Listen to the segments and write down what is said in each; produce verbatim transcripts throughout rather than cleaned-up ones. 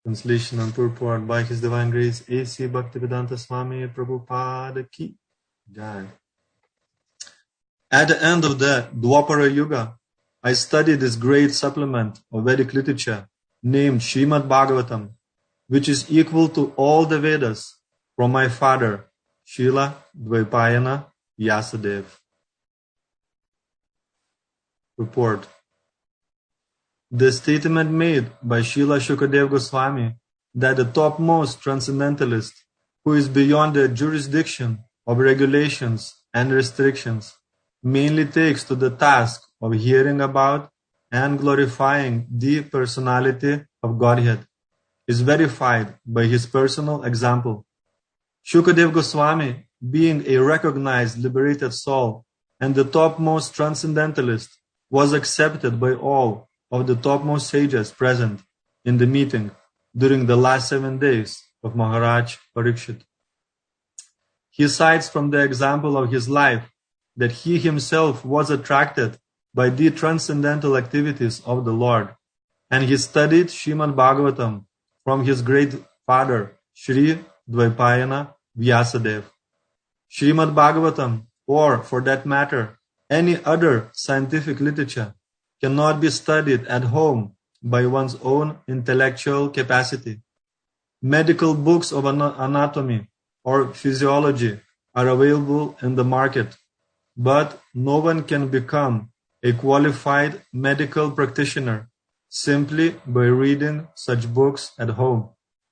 Translation and purport by His Divine Grace A C Bhaktivedanta Swami Prabhupada Ki Jai. At the end of the Dwapara Yuga, I studied this great supplement of Vedic literature named Srimad Bhagavatam, which is equal to all the Vedas, from my father, Srila Dvaipayana Vyasadeva. Report. The statement made by Srila Shukadeva Goswami that the topmost transcendentalist, who is beyond the jurisdiction of regulations and restrictions, mainly takes to the task of hearing about and glorifying the personality of Godhead, is verified by his personal example. Shukadeva Goswami, being a recognized liberated soul and the topmost transcendentalist, was accepted by all of the topmost sages present in the meeting during the last seven days of Maharaj Parikshit. He cites from the example of his life that he himself was attracted by the transcendental activities of the Lord, and he studied Srimad Bhagavatam from his great father, Sri Dvaipayana Vyasadeva. Srimad Bhagavatam, or for that matter, any other scientific literature, cannot be studied at home by one's own intellectual capacity. Medical books of anatomy or physiology are available in the market, but no one can become a qualified medical practitioner simply by reading such books at home.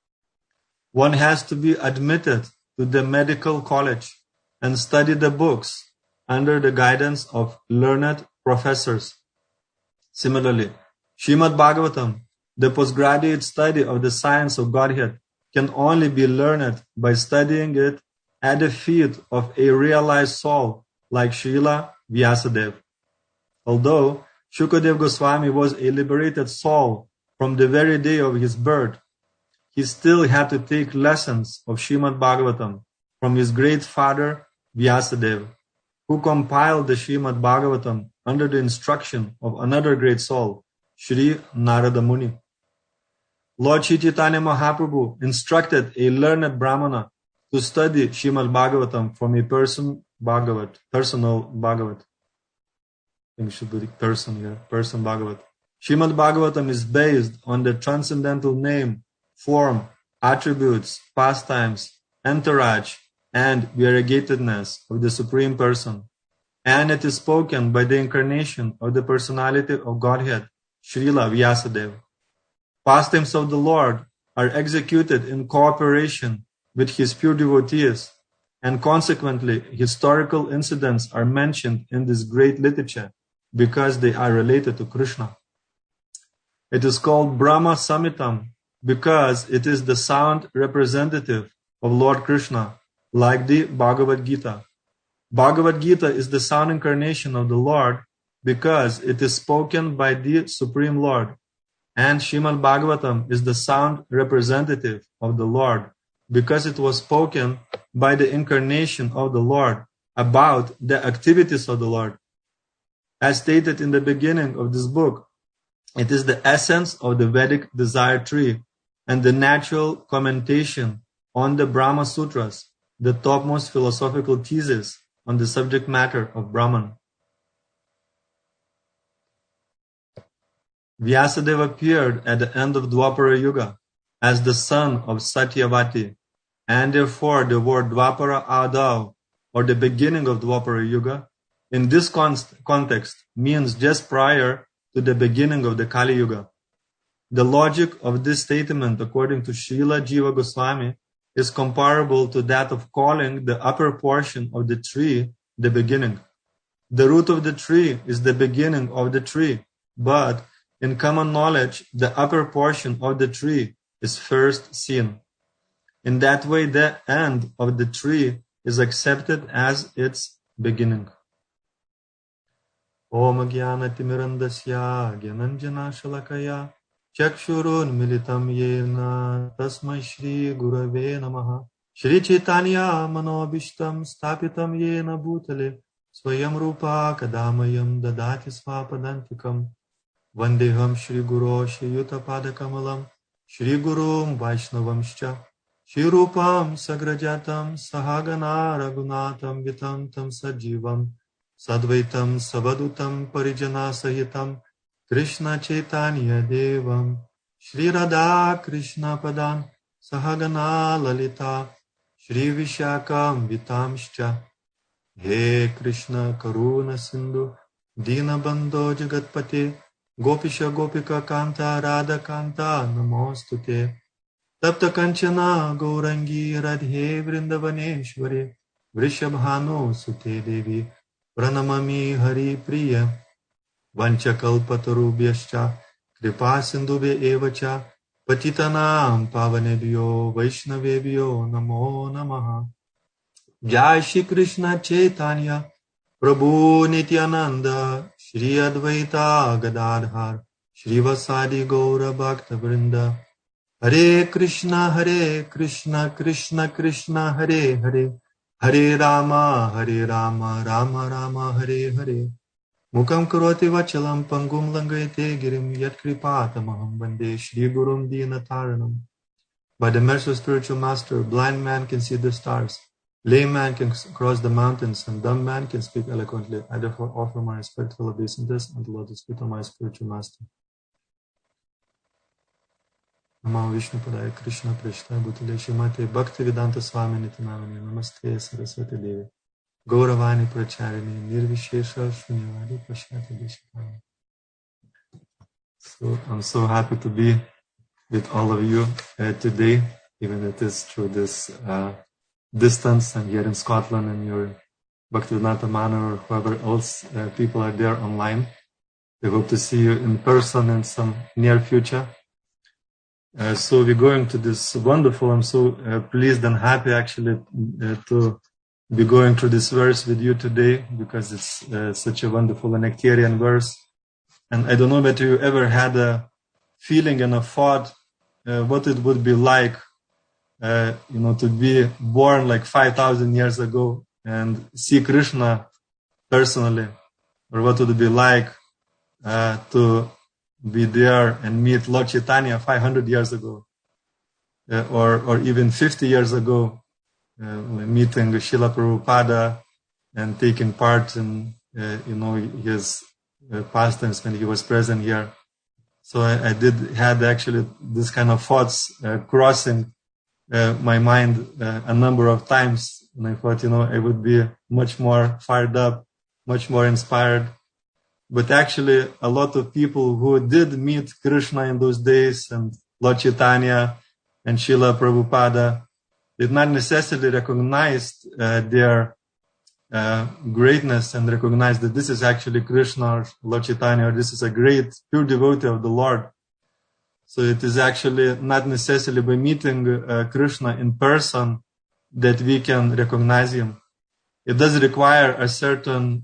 One has to be admitted to the medical college and study the books under the guidance of learned professors. Similarly, Srimad Bhagavatam, the postgraduate study of the science of Godhead, can only be learned by studying it at the feet of a realized soul like Srila Vyasadeva. Although Shukadeva Goswami was a liberated soul from the very day of his birth, he still had to take lessons of Srimad Bhagavatam from his great father Vyasadeva, who compiled the Srimad Bhagavatam under the instruction of another great soul, Sri Narada Muni. Lord Shri Chaitanya Mahaprabhu instructed a learned Brahmana to study Srimad Bhagavatam from a person Bhagavat, personal Bhagavat. I think it should be person here, person Bhagavat. Srimad Bhagavatam is based on the transcendental name, form, attributes, pastimes, entourage, and variegatedness of the Supreme Person, and it is spoken by the incarnation of the personality of Godhead, Srila Vyasadeva. Pastimes of the Lord are executed in cooperation with his pure devotees, and consequently historical incidents are mentioned in this great literature because they are related to Krishna. It is called Brahma Samitam because it is the sound representative of Lord Krishna, like the Bhagavad Gita. Bhagavad Gita is the sound incarnation of the Lord because it is spoken by the Supreme Lord, and Srimad Bhagavatam is the sound representative of the Lord because it was spoken by the incarnation of the Lord about the activities of the Lord. As stated in the beginning of this book, it is the essence of the Vedic desire tree and the natural commentation on the Brahma Sutras, the topmost philosophical thesis on the subject matter of Brahman. Vyasadeva appeared at the end of Dwapara Yuga as the son of Satyavati, and therefore the word Dwapara Adav, or the beginning of Dwapara Yuga, in this context means just prior to the beginning of the Kali Yuga. The logic of this statement, according to Srila Jiva Goswami, is comparable to that of calling the upper portion of the tree the beginning. The root of the tree is the beginning of the tree, but in common knowledge, the upper portion of the tree is first seen. In that way, the end of the tree is accepted as its beginning. Om Jnana Timirandasya Gyananjana Shalakaya Chakshurun Militam Yena Tasmai Shri Gurave Namaha Shri Chaitanya Manobishtam Stapitam Yena Bhutale Swayam Rupa Kadamayam Dadati Svapadantikam Vandeham Shri Guru Shri Yuta Padakamalam Shri Gurum Vaishnavamscha Shri Rupam Sagrajatam Sahagana Raghunatam Vitam Tam Sajivam Sadvaitam Savadutam Parijana Sahitam Krishna Chaitanya Devam Shri Radha Krishna Padam Sahagana Lalita Shri Vishakam Vitamscha He Krishna Karuna Sindhu Dina Bandho Jagatpate Gopisha Gopika Kanta Radha Kanta Namostute Tapta Kanchana Gaurangi Radhe Vrindavaneshwari Vrishabhano Sute Devi Pranamami Hari Priya Vanchakalpatarubhyascha Kripa Sindhubhya Evacha Patitanam Pavanebhyo Vaishnavebhyo Namo Namaha Jai Shri Krishna Chaitanya Prabhu Nityananda Shri Advaita Gadadhar Shri Vasadi Gaura Bhakta Vrinda Hare Krishna Hare Krishna Krishna Krishna Hare Hare Hare Rama Hare Rama Rama Rama Hare Hare Mukam Karoti Vachalam Pangum Langayate Girim Yat Kripatamaham Vande Shri Gurum Dinataranam. By the mercy of spiritual master, blind man can see the stars, lame man can cross the mountains, and dumb man can speak eloquently. I therefore offer my respectful obeisances and the lotus feet of my spiritual master. Namo Vishnu Padaya Krishna Prishta Bhutale Shrimate Bhakti Vedanta Swami Nitinamani Namaste Saraswati Devi Gauravani Pracharini Nirvishesha Shunyavadi Pashyati Deshikaya. So I'm so happy to be with all of you uh, today, even if it is through this uh, distance. I'm here in Scotland and you're Bhaktivedanta Manor or whoever else uh, people are there online. We hope to see you in person in some near future. Uh, so we're going to this wonderful, I'm so uh, pleased and happy actually uh, to be going through this verse with you today because it's uh, such a wonderful and nectarian verse. And I don't know whether you ever had a feeling and a thought uh, what it would be like, uh, you know, to be born like five thousand years ago and see Krishna personally, or what would it be like uh, to be there and meet Lord Chaitanya five hundred years ago, uh, or or even fifty years ago, uh, meeting Srila Prabhupada and taking part in, uh, you know, his uh, pastimes when he was present here. So I, I did had actually this kind of thoughts uh, crossing uh, my mind uh, a number of times, and I thought, you know, I would be much more fired up, much more inspired. But actually, a lot of people who did meet Krishna in those days, and Lord Chaitanya and Srila Prabhupada, did not necessarily recognize uh, their uh, greatness and recognize that this is actually Krishna or Lord Chaitanya, or this is a great pure devotee of the Lord. So it is actually not necessarily by meeting uh, Krishna in person that we can recognize him. It does require a certain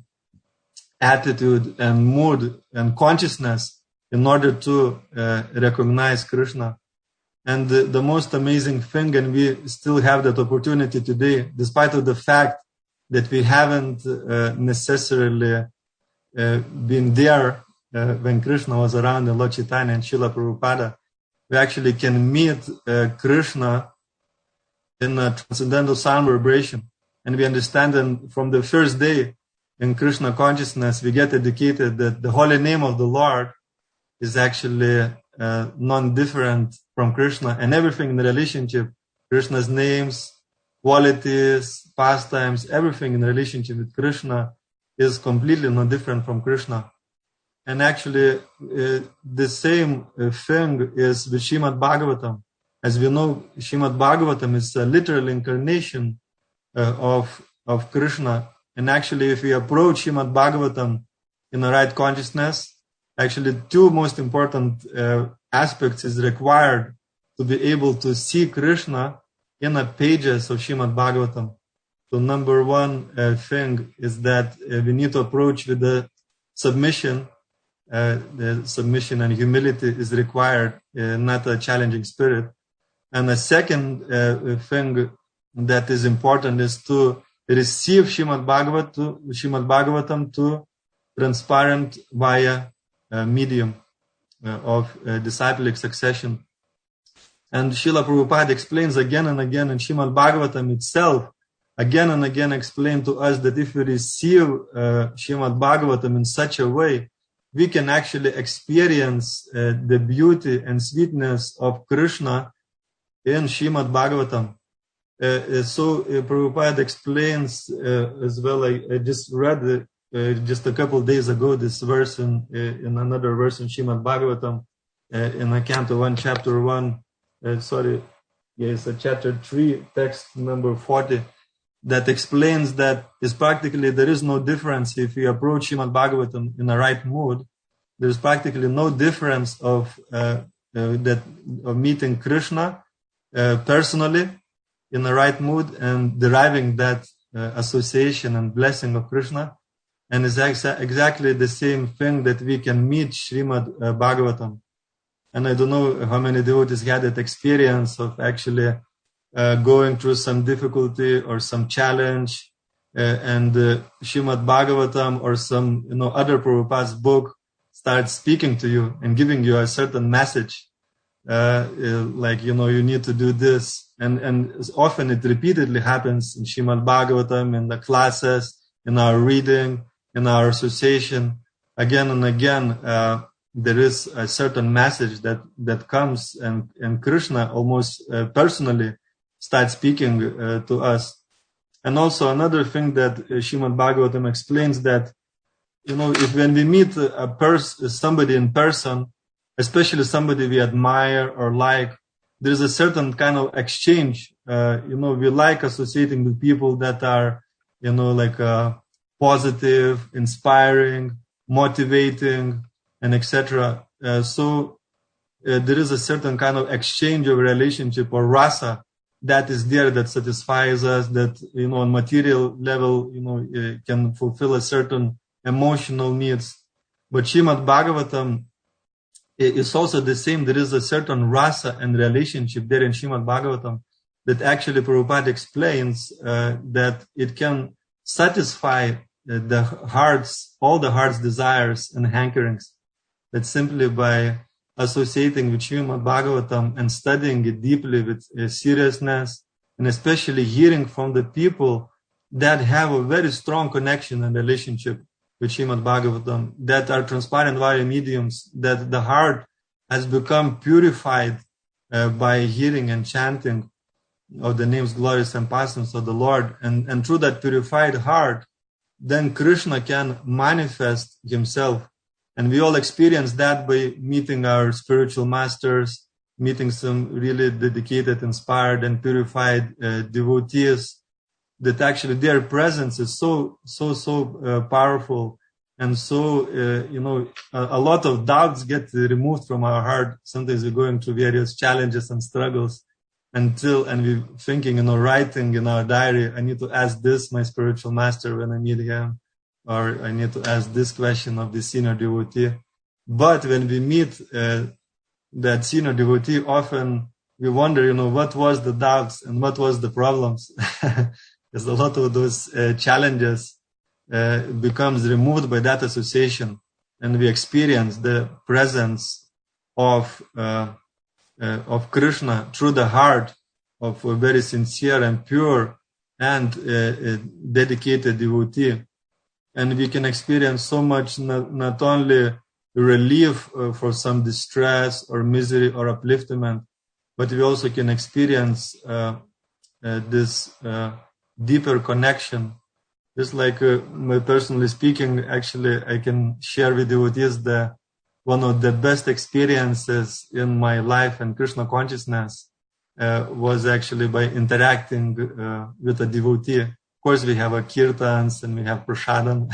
attitude and mood and consciousness in order to uh, recognize Krishna. And the, the most amazing thing, and we still have that opportunity today, despite of the fact that we haven't uh, necessarily uh, been there uh, when Krishna was around in Lord Chaitanya and Srila Prabhupada, we actually can meet uh, Krishna in a transcendental sound vibration. And we understand that from the first day in Krishna consciousness, we get educated that the holy name of the Lord is actually uh, non-different from Krishna, and everything in the relationship, Krishna's names, qualities, pastimes, everything in the relationship with Krishna is completely non different from Krishna. And actually, uh, the same uh, thing is with Srimad Bhagavatam. As we know, Srimad Bhagavatam is a literal incarnation uh, of, of Krishna. And actually, if we approach Srimad Bhagavatam in the right consciousness, actually two most important uh, aspects is required to be able to see Krishna in the pages of Srimad Bhagavatam. So number one uh, thing is that uh, we need to approach with the submission. Uh, the submission and humility is required, uh, not a challenging spirit. And the second uh, thing that is important is to receive Srimad Bhagavat to, Srimad Bhagavatam to transparent via uh, medium uh, of uh, disciplic succession. And Srila Prabhupada explains again and again in Srimad Bhagavatam itself, again and again explain to us that if we receive uh, Srimad Bhagavatam in such a way, we can actually experience uh, the beauty and sweetness of Krishna in Srimad Bhagavatam. Uh, so uh, Prabhupada explains uh, as well, I, I just read uh, just a couple of days ago this verse in, uh, in another verse in Srimad Bhagavatam, uh, in Canto one, chapter one, uh, sorry, yes, uh, chapter three, text number forty, that explains that is practically there is no difference if you approach Srimad Bhagavatam in the right mood. There is practically no difference of uh, uh, that of meeting Krishna uh, personally in the right mood and deriving that uh, association and blessing of Krishna, and it's exa- exactly the same thing that we can meet Srimad uh, Bhagavatam. And I don't know how many devotees had that experience of actually uh, going through some difficulty or some challenge, uh, and uh, Srimad Bhagavatam or some you know other Prabhupada's book starts speaking to you and giving you a certain message. Uh, like, you know, you need to do this. And, and often it repeatedly happens in Srimad Bhagavatam, in the classes, in our reading, in our association. Again and again, uh, there is a certain message that, that comes, and, and Krishna almost uh, personally starts speaking uh, to us. And also another thing that uh, Srimad Bhagavatam explains that, you know, if when we meet a person, somebody in person, especially somebody we admire or like, there's a certain kind of exchange. Uh, you know, we like associating with people that are, you know, like uh, positive, inspiring, motivating, and et cetera. Uh, so uh, there is a certain kind of exchange of relationship or rasa that is there that satisfies us, that, you know, on material level, you know, uh, can fulfill a certain emotional needs. But Srimad Bhagavatam, it's also the same. There is a certain rasa and relationship there in Srimad Bhagavatam that actually Prabhupada explains uh, that it can satisfy the heart's, all the heart's desires and hankerings. That simply by associating with Srimad Bhagavatam and studying it deeply with uh, seriousness, and especially hearing from the people that have a very strong connection and relationship with Srimad Bhagavatam, that are transparent via mediums, that the heart has become purified uh, by hearing and chanting of the names, glories, and pastimes of the Lord. And, and through that purified heart, then Krishna can manifest himself. And we all experience that by meeting our spiritual masters, meeting some really dedicated, inspired, and purified uh, devotees, that actually their presence is so, so, so uh, powerful. And so, uh, you know, a, a lot of doubts get removed from our heart. Sometimes we're going through various challenges and struggles until, and we're thinking, you know, writing in our diary, I need to ask this, my spiritual master, when I meet him, or I need to ask this question of the senior devotee. But when we meet uh, that senior devotee, often we wonder, you know, what was the doubts and what was the problems? Because a lot of those uh, challenges uh, becomes removed by that association, and we experience the presence of uh, uh, of Krishna through the heart of a very sincere and pure and uh, dedicated devotee. And we can experience so much, not, not only relief uh, for some distress or misery or upliftment, but we also can experience uh, uh, this uh, deeper connection. Just like uh, my personally speaking, actually, I can share with devotees the one of the best experiences in my life and Krishna consciousness uh, was actually by interacting uh, with a devotee. Of course, we have a kirtans and we have prasadam,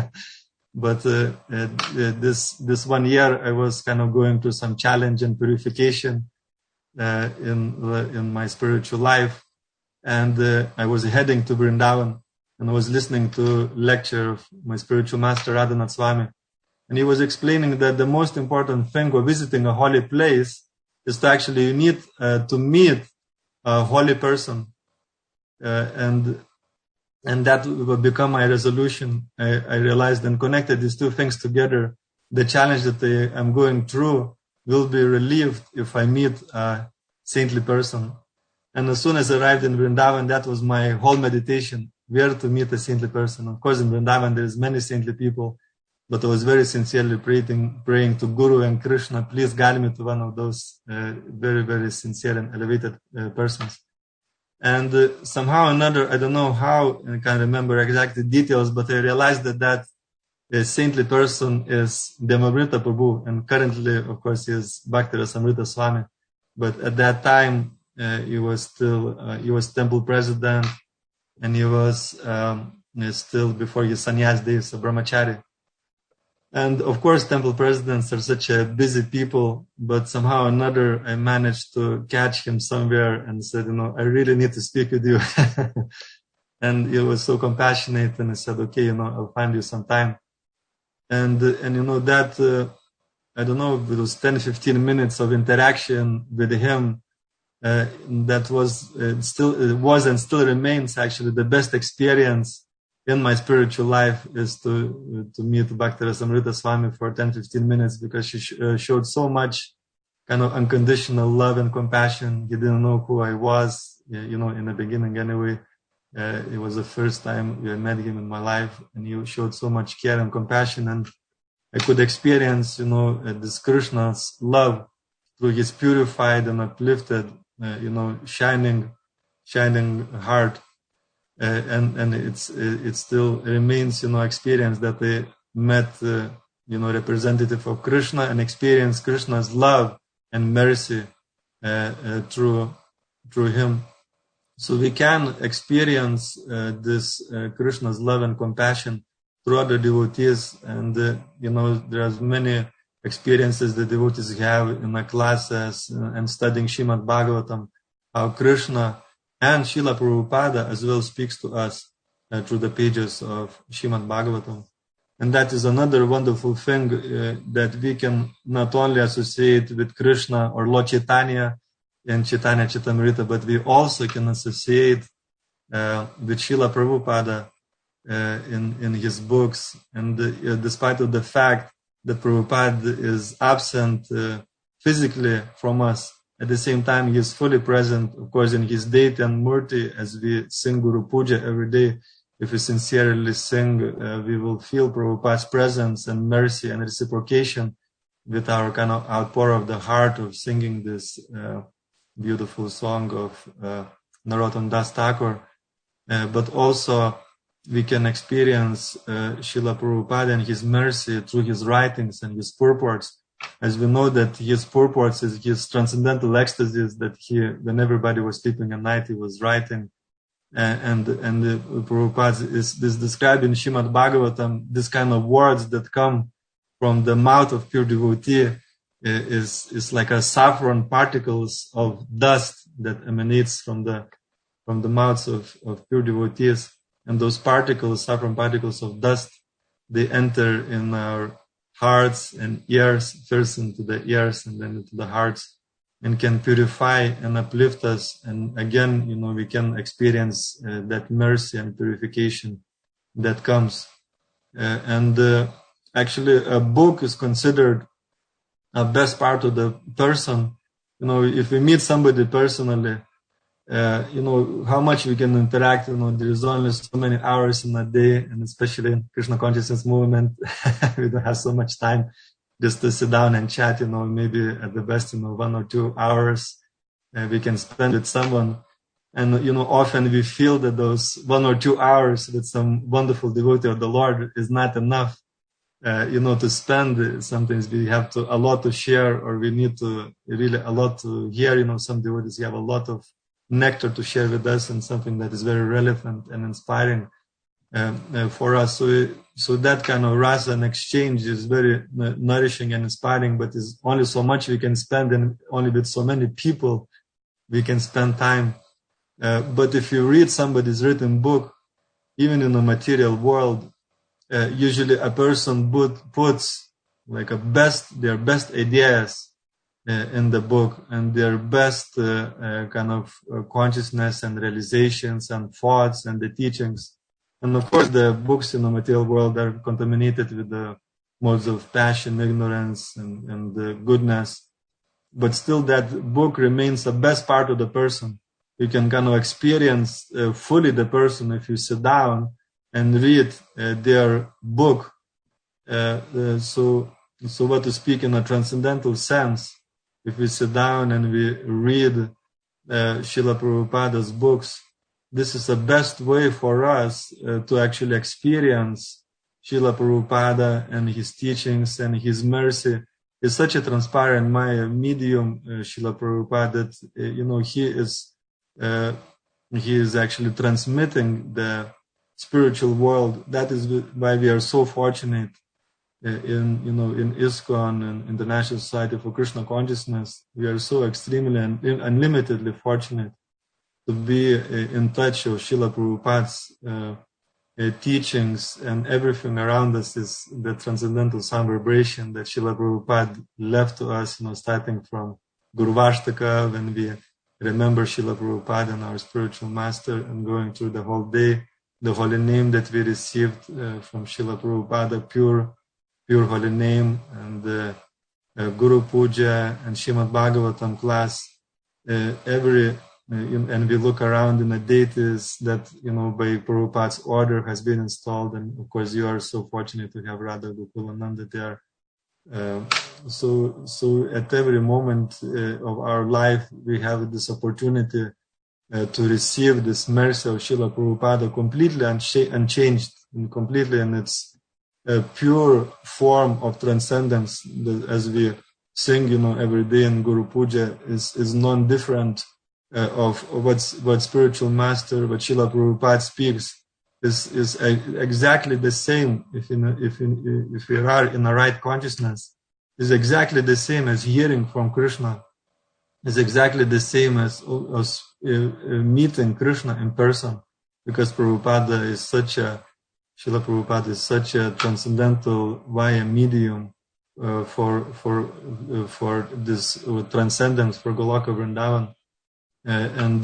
but uh, uh, this this one year I was kind of going through some challenge and purification uh, in in my spiritual life. And uh, I was heading to Vrindavan, and I was listening to a lecture of my spiritual master, Radhanath Swami. And he was explaining that the most important thing of visiting a holy place is to actually you need uh, to meet a holy person. Uh, and and that will become my resolution. I, I realized and connected these two things together. The challenge that I am going through will be relieved if I meet uh, saintly person. And as soon as I arrived in Vrindavan, that was my whole meditation, where to meet a saintly person. Of course, in Vrindavan, there's many saintly people, but I was very sincerely praying, praying to Guru and Krishna, please guide me to one of those uh, very, very sincere and elevated uh, persons. And uh, somehow or another, I don't know how, I can't remember exact details, but I realized that that a saintly person is Devamrita Prabhu, and currently, of course, he is Bhakti Rasamrita Swami. But at that time, uh, he was still, uh, he was temple president, and he was um, still before his sannyas days, a brahmachari. And of course, temple presidents are such a busy people, but somehow or another, I managed to catch him somewhere and said, you know, I really need to speak with you. And he was so compassionate, and I said, okay, you know, I'll find you some time. And, and you know, that, uh, I don't know, it was ten, fifteen minutes of interaction with him. Uh, that was uh, still, it was and still remains actually the best experience in my spiritual life, is to, to meet Bhakti Rasamrita Swami for ten, fifteen minutes, because she sh- uh, showed so much kind of unconditional love and compassion. He didn't know who I was, you know, in the beginning anyway. Uh, it was the first time I met him in my life, and he showed so much care and compassion, and I could experience, you know, uh, this Krishna's love through his purified and uplifted, uh, you know, shining, shining heart, uh, and and it's it still remains, you know, experience that I met, uh, you know, representative of Krishna and experienced Krishna's love and mercy uh, uh, through through him. So we can experience uh, this uh, Krishna's love and compassion through other devotees, and uh, you know, there's many experiences the devotees have in my classes uh, and studying Srimad Bhagavatam, how Krishna and Srila Prabhupada as well speaks to us uh, through the pages of Srimad Bhagavatam. And that is another wonderful thing, uh, that we can not only associate with Krishna or Lord Chaitanya and Chaitanya Chaitamrita, but we also can associate uh, with Srila Prabhupada uh, in, in his books. And uh, despite of the fact that Prabhupada is absent uh, physically from us, at the same time he is fully present, of course, in his deity and murti. As we sing Guru Puja every day, if we sincerely sing, uh, we will feel Prabhupada's presence and mercy and reciprocation with our kind of outpour of the heart of singing this uh, beautiful song of uh, Narottam Das Thakur. Uh, but also we can experience uh, Srila Prabhupada and his mercy through his writings and his purports. As we know that his purports is his transcendental ecstasies that he, when everybody was sleeping at night, he was writing. Uh, and and uh, Prabhupada is, is described in Srimad Bhagavatam, this kind of words that come from the mouth of pure devotee is is like a saffron particles of dust that emanates from the from the mouths of, of pure devotees. And those particles, saffron particles of dust, they enter in our hearts and ears, first into the ears and then into the hearts, and can purify and uplift us. And again, you know, we can experience uh, that mercy and purification that comes. Uh, and uh, actually, a book is considered a best part of the person. You know, if we meet somebody personally, uh, you know, how much we can interact. You know, there is only so many hours in a day, and especially in Krishna consciousness movement, we don't have so much time just to sit down and chat. You know, maybe at the best, you know, one or two hours uh, we can spend with someone. And, you know, often we feel that those one or two hours with some wonderful devotee of the Lord is not enough. Uh, you know, to spend. Sometimes we have to a lot to share, or we need to really a lot to hear. You know, some devotees have a lot of nectar to share with us, and something that is very relevant and inspiring uh, uh, for us. So, so that kind of rasa and exchange is very nourishing and inspiring. But is only so much we can spend, and only with so many people we can spend time. Uh, but if you read somebody's written book, even in the material world, Uh, usually a person put, puts like a best, their best ideas uh, in the book, and their best uh, uh, kind of uh, consciousness and realizations and thoughts and the teachings. And of course the books in the material world are contaminated with the modes of passion, ignorance, and, and the goodness. but still that book remains the best part of the person. You can kind of experience uh, fully the person if you sit down and read uh, their book. Uh, uh, so, so what to speak in a transcendental sense, if we sit down and we read uh, Srila Prabhupada's books, this is the best way for us uh, to actually experience Srila Prabhupada and his teachings and his mercy. Is such a transparent Maya medium, uh, Srila Prabhupada, that uh, you know he is uh, he is actually transmitting the spiritual world. That is why we are so fortunate uh, in you know in ISKCON and International Society for Krishna Consciousness. We are so extremely and unlimitedly fortunate to be uh, in touch with Srila Prabhupada's uh, Uh, teachings, and everything around us is the transcendental sound vibration that Srila Prabhupada left to us, you know, starting from Guru Vashtaka, when we remember Srila Prabhupada and our spiritual master, and going through the whole day, the holy name that we received uh, from Srila Prabhupada, pure, pure holy name, and uh, uh, Guru Puja and Srimad Bhagavatam class, uh, every Uh, and we look around in the deities that, you know, by Prabhupada's order has been installed. And of course, you are so fortunate to have Radha Gokulananda there. Uh, so, so at every moment uh, of our life, we have this opportunity uh, to receive this mercy of Srila Prabhupada completely uncha- unchanged and completely in its uh, pure form of transcendence. As we sing, you know, every day in Guru Puja, is, is non-different Uh, of, of what's, what spiritual master, what Srila Prabhupada speaks, is, is a, exactly the same if, in a, if, in, if we are in the right consciousness, is exactly the same as hearing from Krishna, is exactly the same as, as uh, meeting Krishna in person, because Prabhupada is such a, Srila Prabhupada is such a transcendental via medium uh, for, for, uh, for this uh, transcendence for Goloka Vrindavan. Uh, and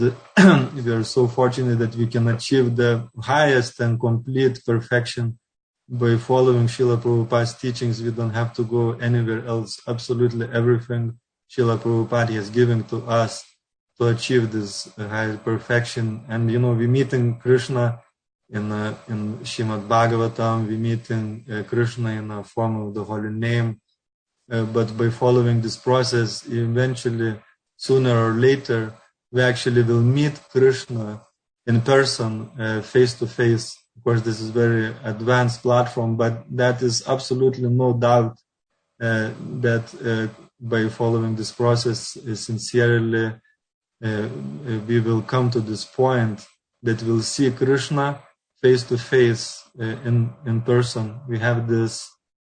we are so fortunate that we can achieve the highest and complete perfection by following Srila Prabhupada's teachings. We don't have to go anywhere else. Absolutely everything Srila Prabhupada has given to us to achieve this uh, high perfection. And, you know, we meet in Krishna in, uh, in Srimad Bhagavatam, we meet in uh, Krishna in the form of the holy name. Uh, but by following this process, eventually, sooner or later, we actually will meet Krishna in person, uh, face to face. Of course, this is very advanced platform, but that is absolutely no doubt uh, that uh, by following this process uh, sincerely, uh, we will come to this point that we'll see Krishna face to face uh, in in person. We have this,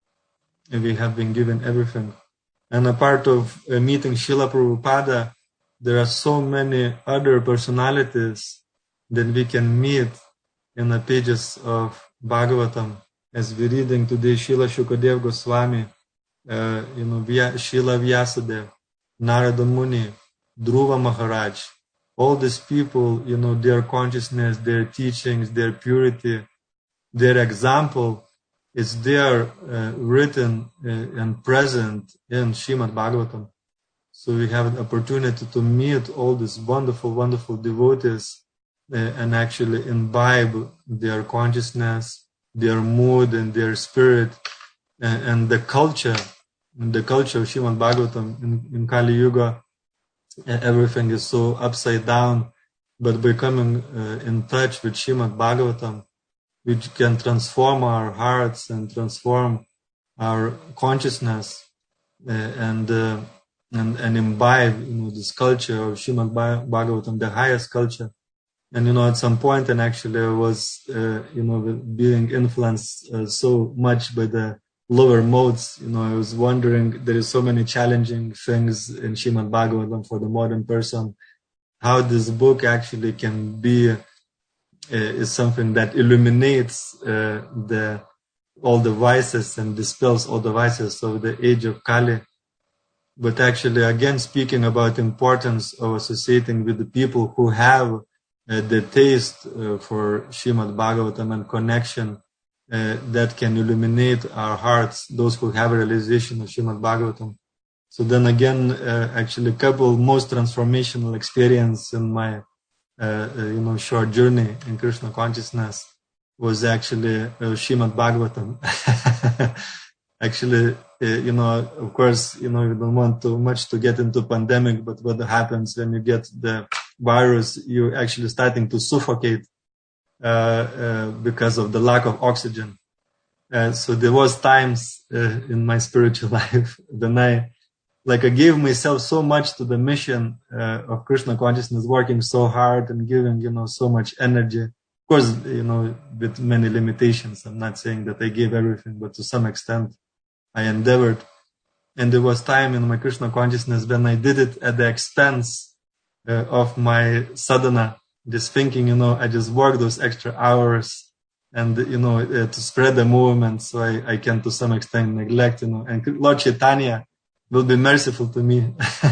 we have been given everything, and a part of uh, meeting Srila Prabhupada, there are so many other personalities that we can meet in the pages of Bhagavatam. As we're reading today, Srila Shukadev Goswami, uh, you know, Srila Vyasadeva, Narada Muni, Dhruva Maharaj, all these people, you know, their consciousness, their teachings, their purity, their example is there uh, written uh, and present in Srimad Bhagavatam. So we have the opportunity to meet all these wonderful, wonderful devotees uh, and actually imbibe their consciousness, their mood, and their spirit, and, and the culture, and the culture of Srimad Bhagavatam in, in Kali Yuga. Everything is so upside down, but by coming uh, in touch with Srimad Bhagavatam, we can transform our hearts and transform our consciousness uh, and uh, And, and imbibe, you know, this culture of Srimad Bhagavatam, the highest culture. And, you know, at some point, and actually I was, uh, you know, being influenced uh, so much by the lower modes, you know, I was wondering, there is so many challenging things in Srimad Bhagavatam for the modern person, how this book actually can be, uh, is something that illuminates uh, the all the vices and dispels all the vices of the age of Kali. But actually, again, speaking about the importance of associating with the people who have uh, the taste uh, for Srimad Bhagavatam and connection uh, that can illuminate our hearts, those who have a realization of Srimad Bhagavatam. So then again, uh, actually, a couple most transformational experience in my, uh, uh, you know, short journey in Krishna consciousness was actually uh, Srimad Bhagavatam. Actually, uh, you know, of course, you know, you don't want too much to get into pandemic, but what happens when you get the virus, you're actually starting to suffocate uh, uh, because of the lack of oxygen. Uh, so there was times uh, in my spiritual life when I, like, I gave myself so much to the mission uh, of Krishna consciousness, working so hard and giving, you know, so much energy. Of course, you know, with many limitations. I'm not saying that I gave everything, but to some extent, I endeavored. And there was time in my Krishna consciousness when I did it at the expense uh, of my sadhana, just thinking, you know, I just work those extra hours and, you know, uh, to spread the movement, so I, I can to some extent neglect, you know, and Lord Chaitanya will be merciful to me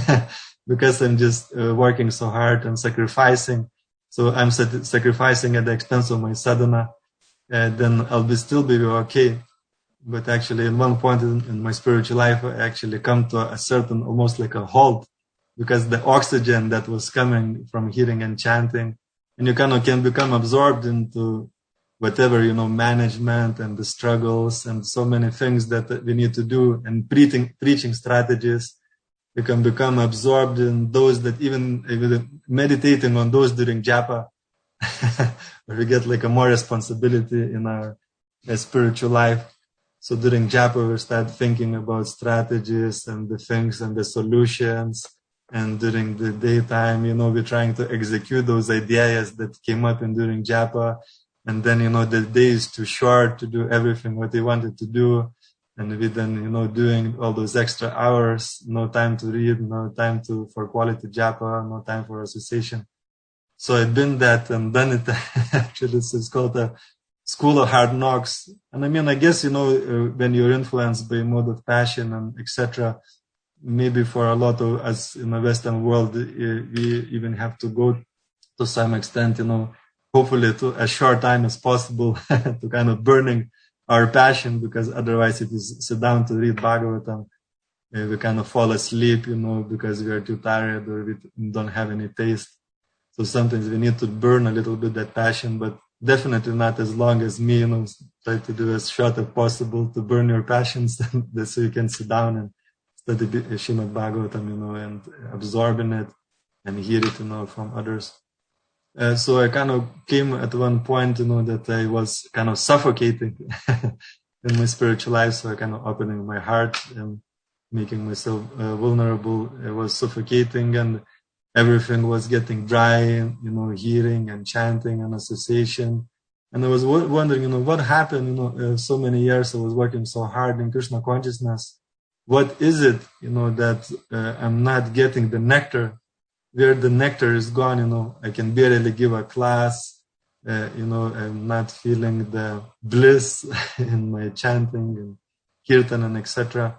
because I'm just uh, working so hard and sacrificing. So I'm sacrificing at the expense of my sadhana, and then I'll be still be okay. But actually, at one point in, in my spiritual life, I actually come to a certain, almost like a halt, because the oxygen that was coming from hearing and chanting, and you kind of can become absorbed into whatever, you know, management and the struggles and so many things that we need to do, and preaching, preaching strategies. You can become absorbed in those that even, even meditating on those during japa, where we get like a more responsibility in our, our spiritual life. So during japa, we start thinking about strategies and the things and the solutions. And during the daytime, you know, we're trying to execute those ideas that came up in during japa. And then, you know, the day is too short to do everything what they wanted to do. And we then, you know, doing all those extra hours, no time to read, no time to for quality japa, no time for association. So I've been that and done it. Actually, it's called a school of hard knocks. And I mean, I guess, you know, uh, when you're influenced by mode of passion and et cetera, maybe for a lot of us in the Western world, uh, we even have to go to some extent, you know, hopefully to as short time as possible to kind of burning our passion, because otherwise if you sit down to read Bhagavatam, uh, we kind of fall asleep, you know, because we are too tired or we don't have any taste. So sometimes we need to burn a little bit that passion, but definitely not as long as me, you know, try to do as short as possible to burn your passions so you can sit down and study Srimad Bhagavatam, you know, and absorbing it and hear it, you know, from others. Uh, so I kind of came at one point, you know, that I was kind of suffocating in my spiritual life. So I kind of opening my heart and making myself uh, vulnerable. I was suffocating and everything was getting dry, you know, hearing and chanting and association. And I was w- wondering, you know, what happened, you know, uh, so many years I was working so hard in Krishna consciousness. What is it, you know, that uh, I'm not getting the nectar? Where the nectar is gone, you know, I can barely give a class, uh, you know, I'm not feeling the bliss in my chanting and kirtan and et cetera.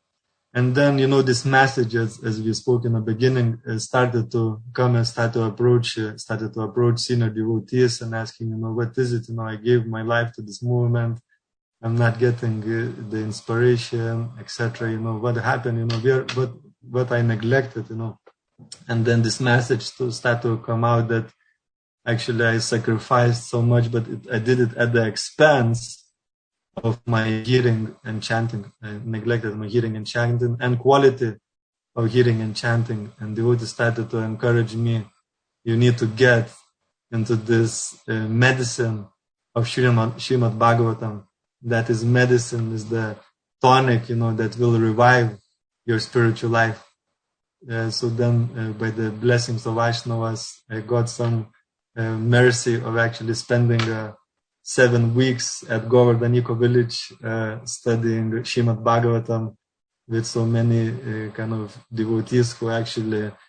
And then, you know, this message, as, as we spoke in the beginning, uh, started to come and start to approach, uh, started to approach senior devotees and asking, you know, what is it? You know, I gave my life to this movement. I'm not getting uh, the inspiration, et cetera. You know, what happened? You know, where, what, what I neglected, you know. And then this message to start to come out that actually I sacrificed so much, but it, I did it at the expense of my hearing and chanting. I neglected my hearing and chanting and quality of hearing and chanting. And devotees started to encourage me, you need to get into this uh, medicine of Srimad, Srimad Bhagavatam. That is medicine, is the tonic, you know, that will revive your spiritual life. Uh, so then, uh, by the blessings of Vaishnavas, I got some uh, mercy of actually spending uh, seven weeks at Govardhaniko village uh, studying Srimad Bhagavatam with so many uh, kind of devotees who actually, uh,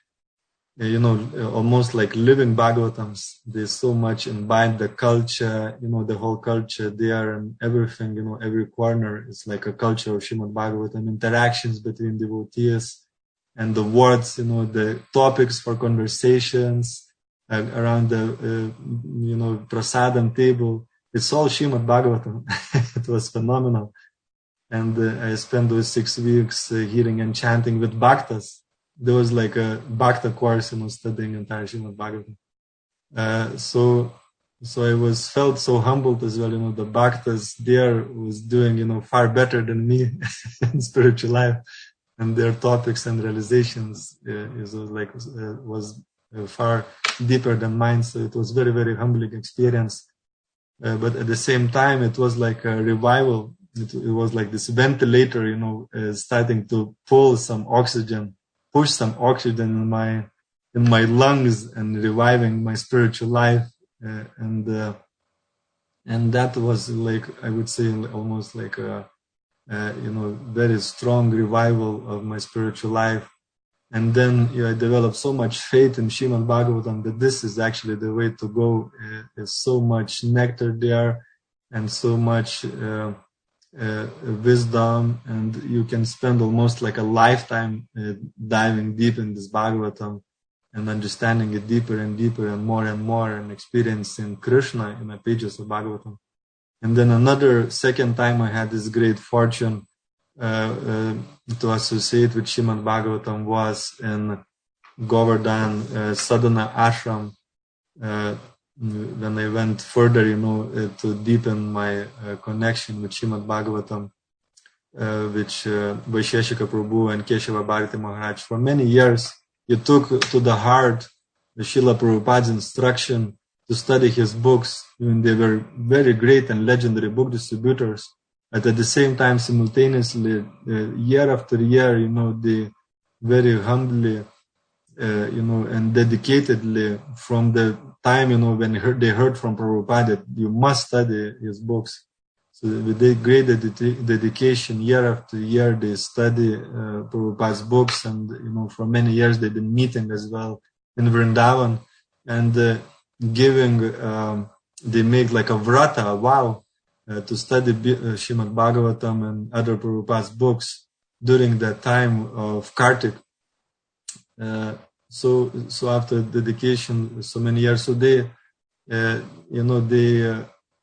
you know, uh, almost like living Bhagavatams. They so much imbibe the culture, you know, the whole culture there and everything, you know, every corner is like a culture of Srimad Bhagavatam, interactions between devotees. And the words, you know, the topics for conversations uh, around the, uh, you know, prasadam table. It's all Srimad Bhagavatam. It was phenomenal. And uh, I spent those six weeks uh, hearing and chanting with bhaktas. There was like a bhakta course, you know, studying entire Srimad Bhagavatam. Uh, so, so I was felt so humbled as well. You know, the bhaktas there was doing, you know, far better than me in spiritual life, and their topics and realizations uh, is was like uh, was uh, far deeper than mine. So it was very, very humbling experience. Uh, but at the same time, it was like a revival. It, it was like this ventilator, you know, uh, starting to pull some oxygen, push some oxygen in my in my lungs and reviving my spiritual life. Uh, and uh, and that was like, I would say, almost like a, a you know, very strong revival of my spiritual life. And then you know, I developed so much faith in Srimad Bhagavatam that this is actually the way to go. Uh, there's so much nectar there and so much uh, uh, wisdom, and you can spend almost like a lifetime uh, diving deep in this Bhagavatam and understanding it deeper and deeper and more and more, and experiencing Krishna in the pages of Bhagavatam. And then another second time I had this great fortune Uh, uh, to associate with Srimad Bhagavatam was in Govardhan uh, Sadhana Ashram. Uh, when I went further, you know, uh, to deepen my uh, connection with Srimad Bhagavatam, uh, which uh, Vaisheshika Prabhu and Keshava Bharati Maharaj for many years, he took to the heart the Srila Prabhupada's instruction to study his books. I mean, they were very great and legendary book distributors. But at the same time, simultaneously, uh, year after year, you know, they very humbly, uh, you know, and dedicatedly, from the time, you know, when heard, they heard from Prabhupada that you must study his books. So with the great ded- dedication, year after year, they study uh, Prabhupada's books, and, you know, for many years they've been meeting as well in Vrindavan and uh, giving, um, they make like a vrata, a vow, Uh, to study uh, Srimad Bhagavatam and other Prabhupada's books during the time of Kartik. Uh, so, so after dedication, so many years, so they, uh, you know, they uh,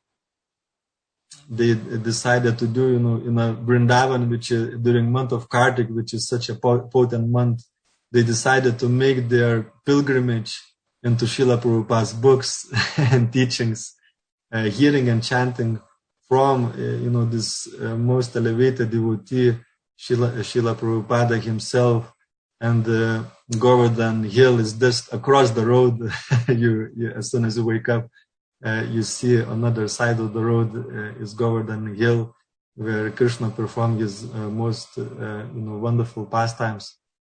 they decided to do, you know, in a Vrindavan, which uh, during month of Kartik, which is such a potent month, they decided to make their pilgrimage into Srila Prabhupada's books and teachings, uh, hearing and chanting from, uh, you know, this uh, most elevated devotee, Srila, Srila Prabhupada himself, and uh, Govardhan Hill is just across the road. you, you, as soon as you wake up, uh, you see on the other side of the road uh, is Govardhan Hill, where Krishna performed his uh, most, uh, you know, wonderful pastimes.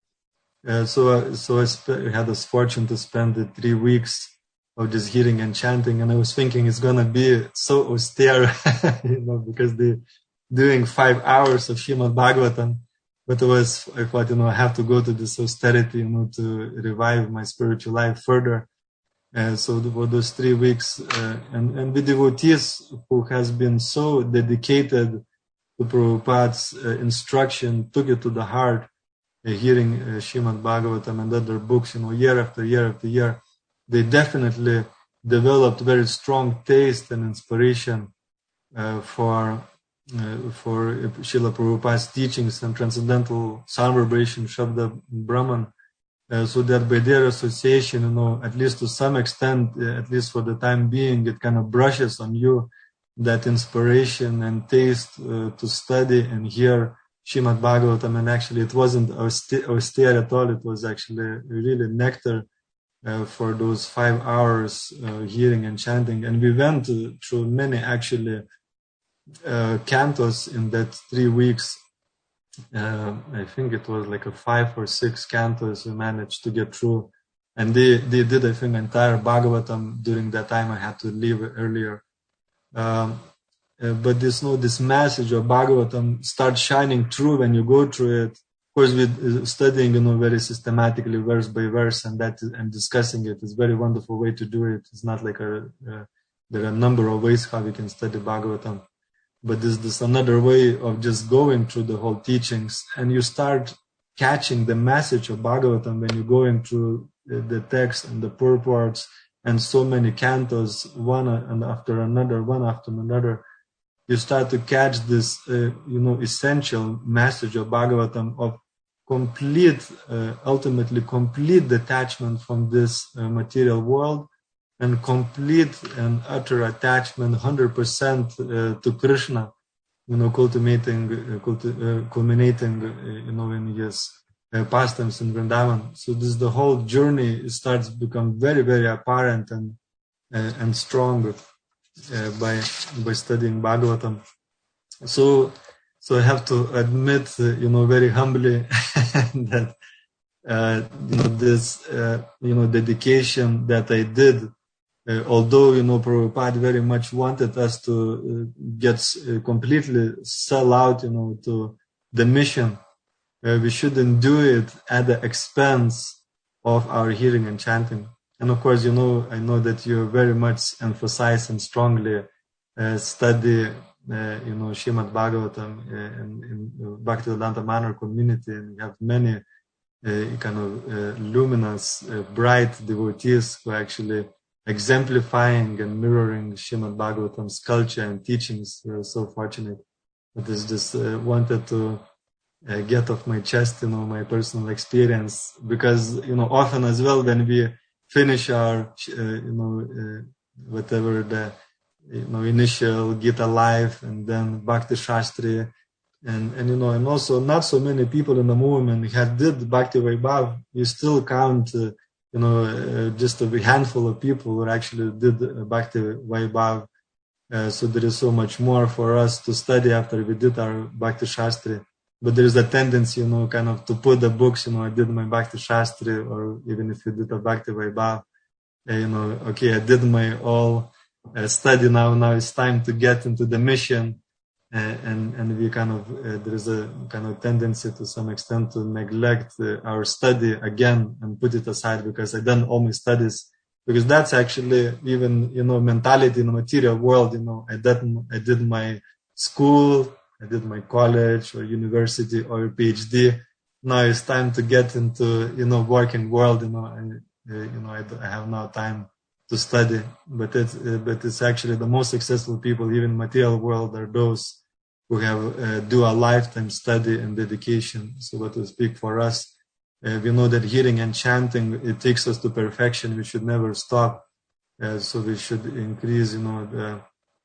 Uh, so, uh, so I sp- had this fortune to spend the three weeks of just hearing and chanting, and I was thinking it's gonna be so austere, you know, because they're doing five hours of Srimad Bhagavatam. But it was, I thought, you know, I have to go to this austerity, you know, to revive my spiritual life further. And so for those three weeks, uh, and and the devotees who has been so dedicated to Prabhupada's uh, instruction, took it to the heart, uh, hearing uh, Srimad Bhagavatam and other books, you know, year after year after year. They definitely developed very strong taste and inspiration uh, for uh, for Srila Prabhupada's teachings and transcendental sound vibration, Shabda Brahman, uh, so that by their association, you know, at least to some extent, uh, at least for the time being, it kind of brushes on you that inspiration and taste uh, to study and hear Srimad Bhagavatam. And actually, it wasn't austere, austere at all. It was actually really nectar. Uh, for those five hours uh, hearing and chanting. And we went uh, through many actually uh, cantos in that three weeks. Uh, I think it was like a five or six cantos we managed to get through. And they, they did, I think, entire Bhagavatam during that time. I had to leave earlier. Um, uh, but this, you know, this message of Bhagavatam starts shining through when you go through it. Of course, with studying, you know, very systematically, verse by verse, and that and discussing it is a very wonderful way to do it. It's not like a, uh, there are a number of ways how we can study Bhagavatam, but there's this another way of just going through the whole teachings, and you start catching the message of Bhagavatam when you're going through the text and the purports and so many cantos, one and after another, one after another. you start to catch this, uh, you know, essential message of Bhagavatam of complete, uh, ultimately complete detachment from this uh, material world and complete and utter attachment, one hundred percent uh, to Krishna, you know, culminating, uh, culti- uh, culminating, uh, you know, in his uh, pastimes in Vrindavan. So this the whole journey starts to become very, very apparent and uh, and strong uh, by by studying Bhagavatam. So, so I have to admit, uh, you know, very humbly that uh, you know this, uh, you know, dedication that I did. Uh, although, you know, Prabhupada very much wanted us to uh, get uh, completely sell out, you know, to the mission, uh, we shouldn't do it at the expense of our hearing and chanting. And of course, you know, I know that you very much emphasize and strongly uh, study, uh, you know, Srimad Bhagavatam uh, in, in Bhaktivedanta Manor community, and you have many uh, kind of uh, luminous, uh, bright devotees who actually exemplifying and mirroring Srimad Bhagavatam's culture and teachings. We are so fortunate. But I just uh, wanted to uh, get off my chest, you know, my personal experience, because, you know, often as well when we finish our, uh, you know, uh, whatever the, you know, initial Gita life and then Bhakti Shastri, and, and, you know, and also not so many people in the movement have did Bhakti Vaibhav. You still count, uh, you know, uh, just a handful of people who actually did uh, Bhakti Vaibhav. Uh, so there is so much more for us to study after we did our Bhakti Shastri. But there is a tendency, you know, kind of to put the books, you know, I did my Bhakti Shastri, or even if you did a Bhakti Vaibhav, uh, you know, okay, I did my all uh, study now, now it's time to get into the mission. Uh, and, and we kind of, uh, there is a kind of tendency to some extent to neglect uh, our study again and put it aside because I done all my studies. Because that's actually even, you know, mentality in the material world, you know, I did, I did my school, I did my college or university or PhD. Now it's time to get into, you know, working world, you know, and, uh, you know, I, I have no time to study, but it's, uh, but it's actually the most successful people, even material world, are those who have uh, do a lifetime study and dedication. So what will speak for us, uh, we know that hearing and chanting, it takes us to perfection. We should never stop. Uh, so we should increase, you know, the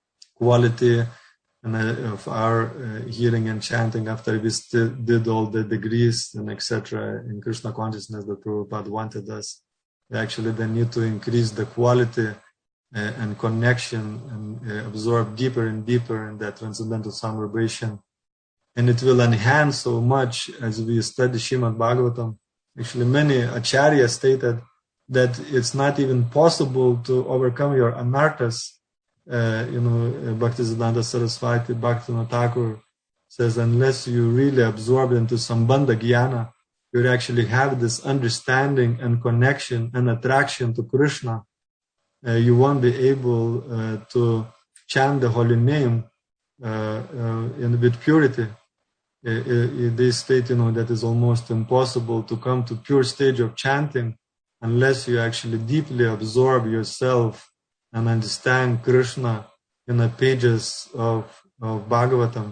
quality and, uh, of our uh, hearing and chanting after we st- did all the degrees and et cetera in Krishna consciousness that Prabhupada wanted us. We actually then need to increase the quality uh, and connection and uh, absorb deeper and deeper in that transcendental sound vibration. And it will enhance so much as we study Srimad Bhagavatam. Actually, many acharyas stated that it's not even possible to overcome your anarthas. Uh, you know, Bhaktisiddhanta Saraswati, Bhaktivinoda Thakur says, unless you really absorb into Sambandha Jnana, you actually have this understanding and connection and attraction to Krishna. Uh, you won't be able uh, to chant the holy name uh, uh, in with purity. Uh, uh, they state, you know, that it's almost impossible to come to pure stage of chanting unless you actually deeply absorb yourself and understand Krishna in the pages of, of Bhagavatam.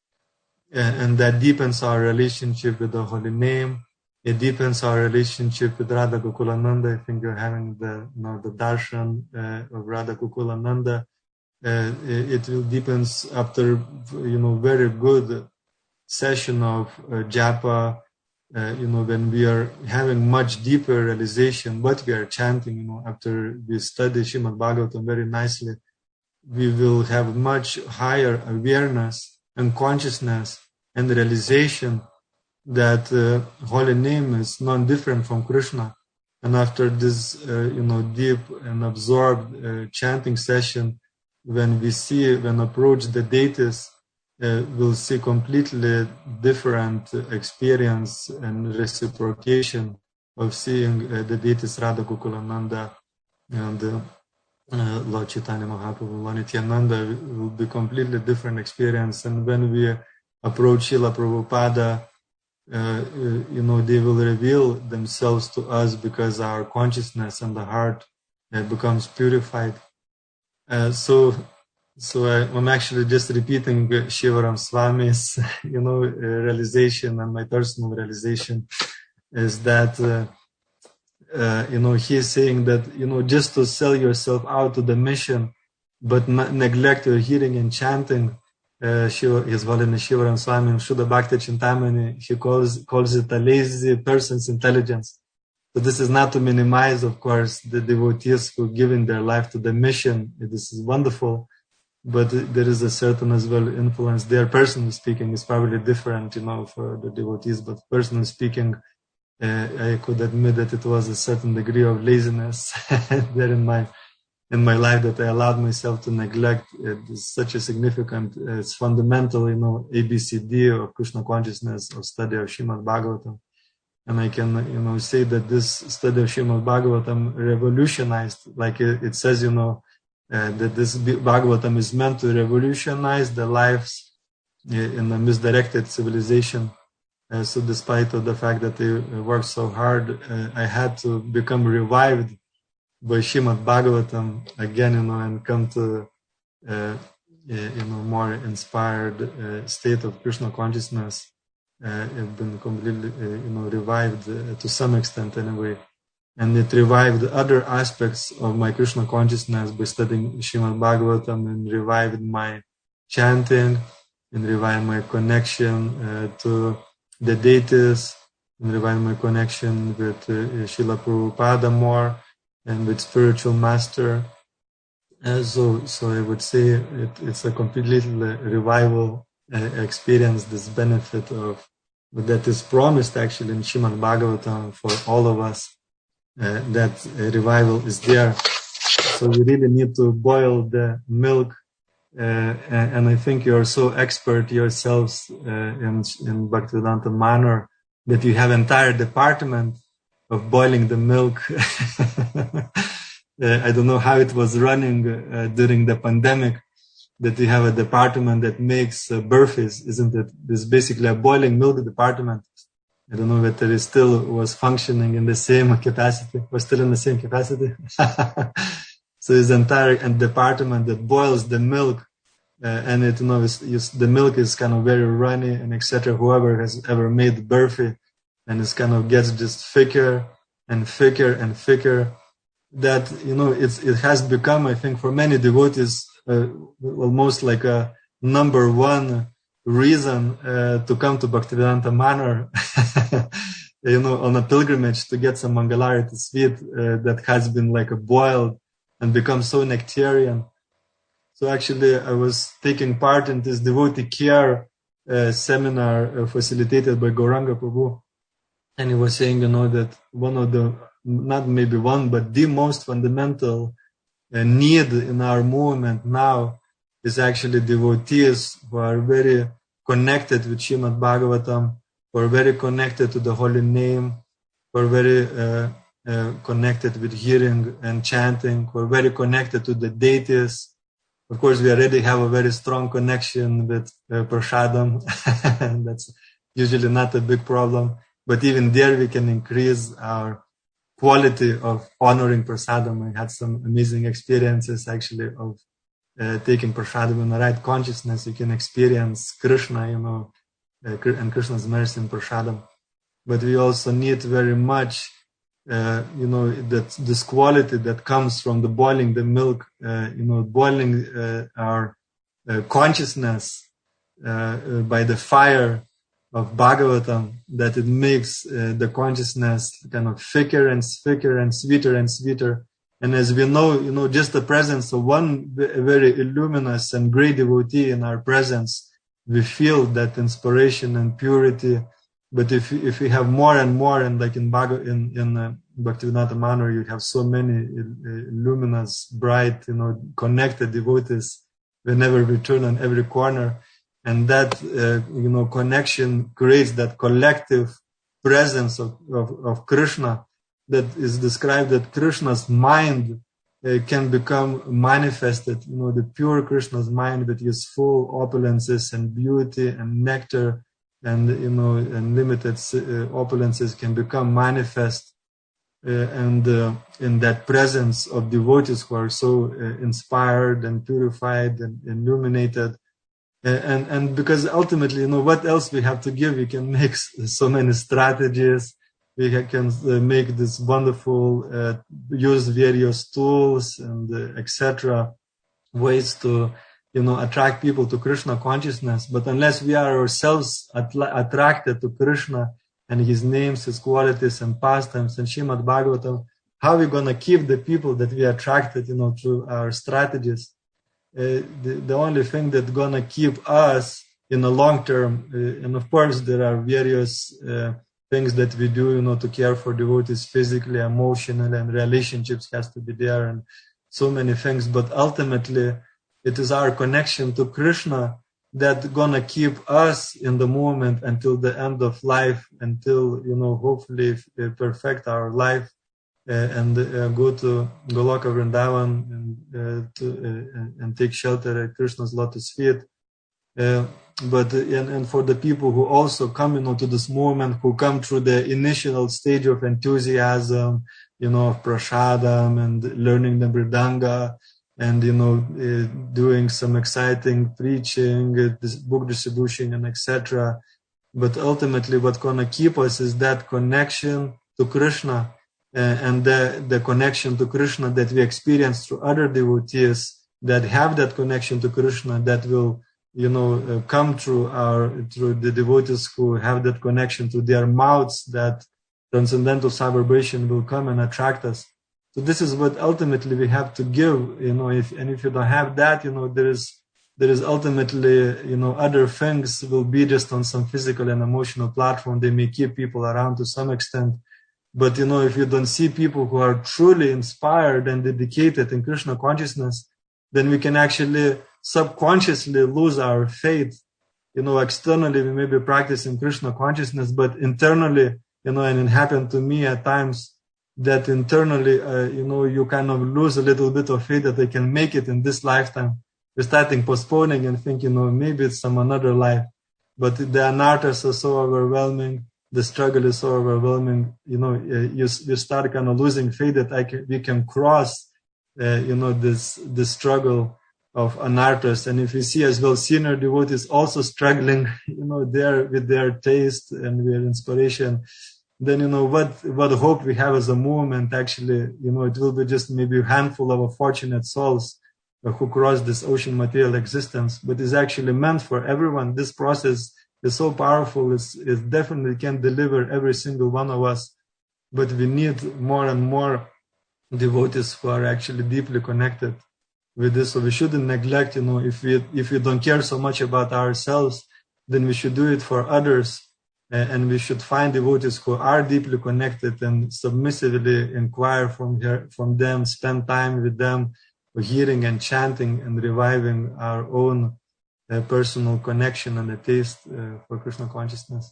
And, and that deepens our relationship with the holy name. It deepens our relationship with Radha Gokulananda. I think you're having the, you know, the darshan uh, of Radha Gokulananda. Uh, it, it will deepens after, you know, very good session of uh, japa, uh, you know, when we are having much deeper realization what we are chanting, you know, after we study Srimad Bhagavatam very nicely, we will have much higher awareness and consciousness and realization that uh, holy name is non-different from Krishna. And after this, uh, you know, deep and absorbed uh, chanting session, when we see, when approach the deities, uh, we'll see completely different experience and reciprocation of seeing uh, the deities Radha Gokulananda and uh, uh, Lord Chaitanya Mahaprabhu, Lord Nityananda will be completely different experience. And when we approach Srila Prabhupada, uh, you know, they will reveal themselves to us because our consciousness and the heart uh, becomes purified. Uh, so So I, I'm actually just repeating Shivaram Swami's, you know, realization, and my personal realization is that, uh, uh, you know, he's saying that, you know, just to sell yourself out to the mission, but not neglect your hearing and chanting. Uh, Shiva, his Holiness Shivaram Swami in Shuddha Bhakti Chintamani, he calls calls it a lazy person's intelligence. So this is not to minimize, of course, the devotees who are giving their life to the mission. This is wonderful. But there is a certain as well influence there. Personally speaking, is probably different, you know, for the devotees. But personally speaking, uh, I could admit that it was a certain degree of laziness there in my in my life that I allowed myself to neglect. It is such a significant, uh, it's fundamental, you know, A B C D of Krishna consciousness, of study of Srimad Bhagavatam. And I can, you know, say that this study of Srimad Bhagavatam revolutionized, like it, it says, you know, Uh, that this Bhagavatam is meant to revolutionize the lives uh, in a misdirected civilization. Uh, so despite of the fact that they worked so hard, uh, I had to become revived by Srimad Bhagavatam again, you know, and come to, uh, you know, more inspired uh, state of Krishna consciousness. Uh, I've been completely, uh, you know, revived uh, to some extent anyway. And it revived other aspects of my Krishna consciousness by studying Srimad Bhagavatam, and revived my chanting, and revived my connection uh, to the deities, and revived my connection with uh, Srila Prabhupada more, and with spiritual master. Uh, so, so I would say it, it's a completely revival uh, experience, this benefit of that is promised actually in Srimad Bhagavatam for all of us. Uh, that uh, revival is there. So we really need to boil the milk, uh, and, and I think you are so expert yourselves uh, in, in Bhaktivedanta manner that you have entire department of boiling the milk. uh, I don't know how it was running uh, during the pandemic, that you have a department that makes uh, burfis, isn't it? This is basically a boiling milk department. I don't know whether it still was functioning in the same capacity, was still in the same capacity. So it's entire and department that boils the milk, uh, and it, you know, it's, it's, the milk is kind of very runny and et cetera. Whoever has ever made burfi, and it's kind of gets just thicker and thicker and thicker. That, you know, it's it has become, I think, for many devotees, uh, almost like a number one reason uh, to come to Bhaktivedanta Manor, you know, on a pilgrimage to get some Mangalarati sweet uh, that has been like a boiled and become so nectarian. So actually I was taking part in this devotee care uh, seminar uh, facilitated by Gauranga Prabhu. And he was saying, you know, that one of the, not maybe one, but the most fundamental uh, need in our movement now is actually devotees who are very connected with Srimad Bhagavatam, who are very connected to the holy name, who are very uh, uh, connected with hearing and chanting, who are very connected to the deities. Of course, we already have a very strong connection with uh, Prashadam. That's usually not a big problem. But even there, we can increase our quality of honoring Prasadam. I had some amazing experiences actually of Uh, taking prasadam in the right consciousness. You can experience Krishna, you know, uh, and Krishna's mercy in prasadam. But we also need very much, uh, you know, that this quality that comes from the boiling the milk, uh, you know, boiling uh, our uh, consciousness uh, uh, by the fire of Bhagavatam, that it makes uh, the consciousness kind of thicker and thicker and sweeter and sweeter. And as we know, you know, just the presence of one very illuminous and great devotee in our presence, we feel that inspiration and purity. But if if we have more and more, and like in Bhagavad, in in uh, Bhaktivedanta Manor, you have so many luminous, bright, you know, connected devotees whenever we turn on every corner, and that uh, you know connection creates that collective presence of of, of Krishna. That is described that Krishna's mind uh, can become manifested, you know, the pure Krishna's mind with his full opulences and beauty and nectar and, you know, and limited uh, opulences can become manifest uh, and uh, in that presence of devotees who are so uh, inspired and purified and illuminated. And, and because ultimately, you know, what else we have to give? We can make so many strategies. We can make this wonderful, uh, use various tools and uh, et cetera ways to, you know, attract people to Krishna consciousness. But unless we are ourselves atla- attracted to Krishna and His names, His qualities and pastimes and Srimad Bhagavatam, how are we going to keep the people that we attracted, you know, through our strategies? Uh, the, the only thing that's going to keep us in the long term, uh, and of course there are various uh, things that we do, you know, to care for devotees physically, emotionally, and relationships has to be there, and so many things. But ultimately, it is our connection to Krishna that's gonna keep us in the moment until the end of life, until, you know, hopefully perfect our life. Uh, and uh, go to Goloka Vrindavan and, uh, to, uh, and take shelter at Krishna's lotus feet. Uh, but uh, and, and for the people who also come, you know, to this movement, who come through the initial stage of enthusiasm, you know, of prasadam and learning the mridanga, and, you know, uh, doing some exciting preaching, uh, this book distribution, and et cetera. But ultimately, what's gonna keep us is that connection to Krishna. Uh, and the, the connection to Krishna that we experience through other devotees that have that connection to Krishna, that will, you know, uh, come through our, through the devotees who have that connection to their mouths, that transcendental vibration will come and attract us. So this is what ultimately we have to give, you know, if, and if you don't have that, you know, there is, there is ultimately, you know, other things will be just on some physical and emotional platform. They may keep people around to some extent. But, you know, if you don't see people who are truly inspired and dedicated in Krishna consciousness, then we can actually subconsciously lose our faith. You know, externally we may be practicing Krishna consciousness, but internally, you know, and it happened to me at times that internally, uh, you know, you kind of lose a little bit of faith that they can make it in this lifetime. You're starting postponing and thinking, you know, maybe it's some another life. But the anarthas are so overwhelming. The struggle is so overwhelming, you know, you, you start kind of losing faith that I can, we can cross, uh, you know, this, this struggle of anarthas. And if you see as well senior devotees also struggling, you know, there with their taste and their inspiration, then, you know, what, what hope we have as a movement, actually, you know, it will be just maybe a handful of fortunate souls who cross this ocean material existence, but is actually meant for everyone. This process is so powerful. It's, it definitely can deliver every single one of us, but we need more and more devotees who are actually deeply connected with this. So we shouldn't neglect, you know, if we, if we don't care so much about ourselves, then we should do it for others. And we should find devotees who are deeply connected and submissively inquire from her, from them, spend time with them, hearing and chanting and reviving our own Uh, personal connection and a taste uh, for Krishna consciousness.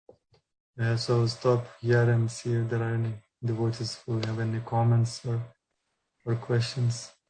Uh, so I'll stop here and see if there are any devotees who have any comments or, or questions.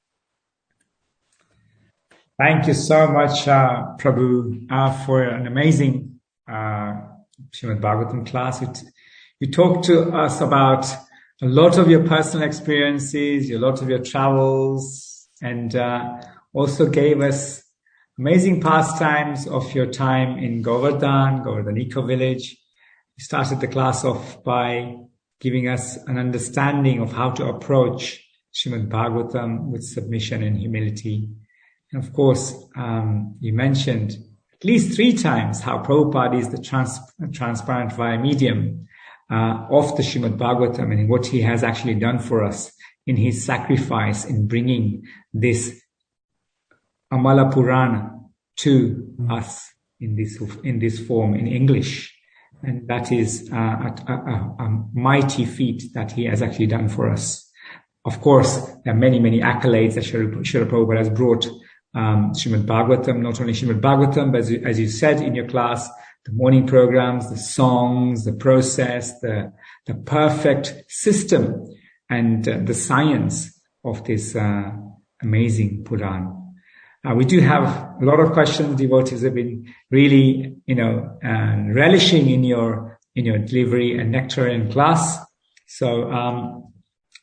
Thank you so much, uh, Prabhu, uh, for an amazing uh, Srimad Bhagavatam class. It, you talked to us about a lot of your personal experiences, a lot of your travels, and uh, also gave us amazing pastimes of your time in Govardhan, Govardhan Eco Village. You started the class off by giving us an understanding of how to approach Srimad Bhagavatam with submission and humility. And of course, um, you mentioned at least three times how Prabhupada is the trans- transparent via medium uh, of the Srimad Bhagavatam and what he has actually done for us in his sacrifice in bringing this Amala Purana to us in this in this form in English, and that is uh, a, a, a mighty feat that he has actually done for us. Of course, there are many many accolades that Srila Prabhupada has brought um, Srimad Bhagavatam, not only Srimad Bhagavatam, but as you, as you said in your class, the morning programs, the songs, the process, the the perfect system, and uh, the science of this uh, amazing Purana. Uh, we do have a lot of questions. Devotees have been really, you know, uh, relishing in your in your delivery and nectarian class. So um,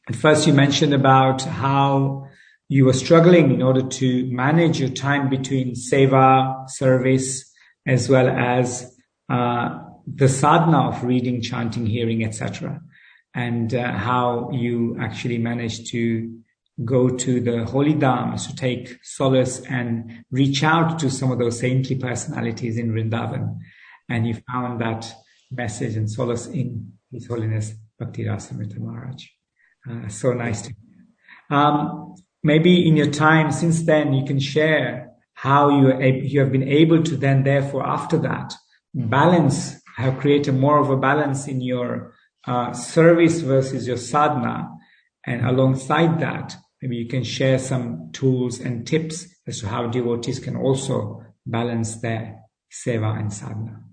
at first you mentioned about how you were struggling in order to manage your time between seva, service, as well as uh, the sadhana of reading, chanting, hearing, et cetera, and uh, how you actually managed to go to the holy dhams to take solace and reach out to some of those saintly personalities in Vrindavan, and you found that message and solace in His Holiness Bhakti Rasamrita Maharaj. Uh, so nice to hear. Um, maybe in your time since then, you can share how you are, you have been able to then, therefore, after that, balance, have created more of a balance in your uh, service versus your sadhana. And alongside that, maybe you can share some tools and tips as to how devotees can also balance their seva and sadhana.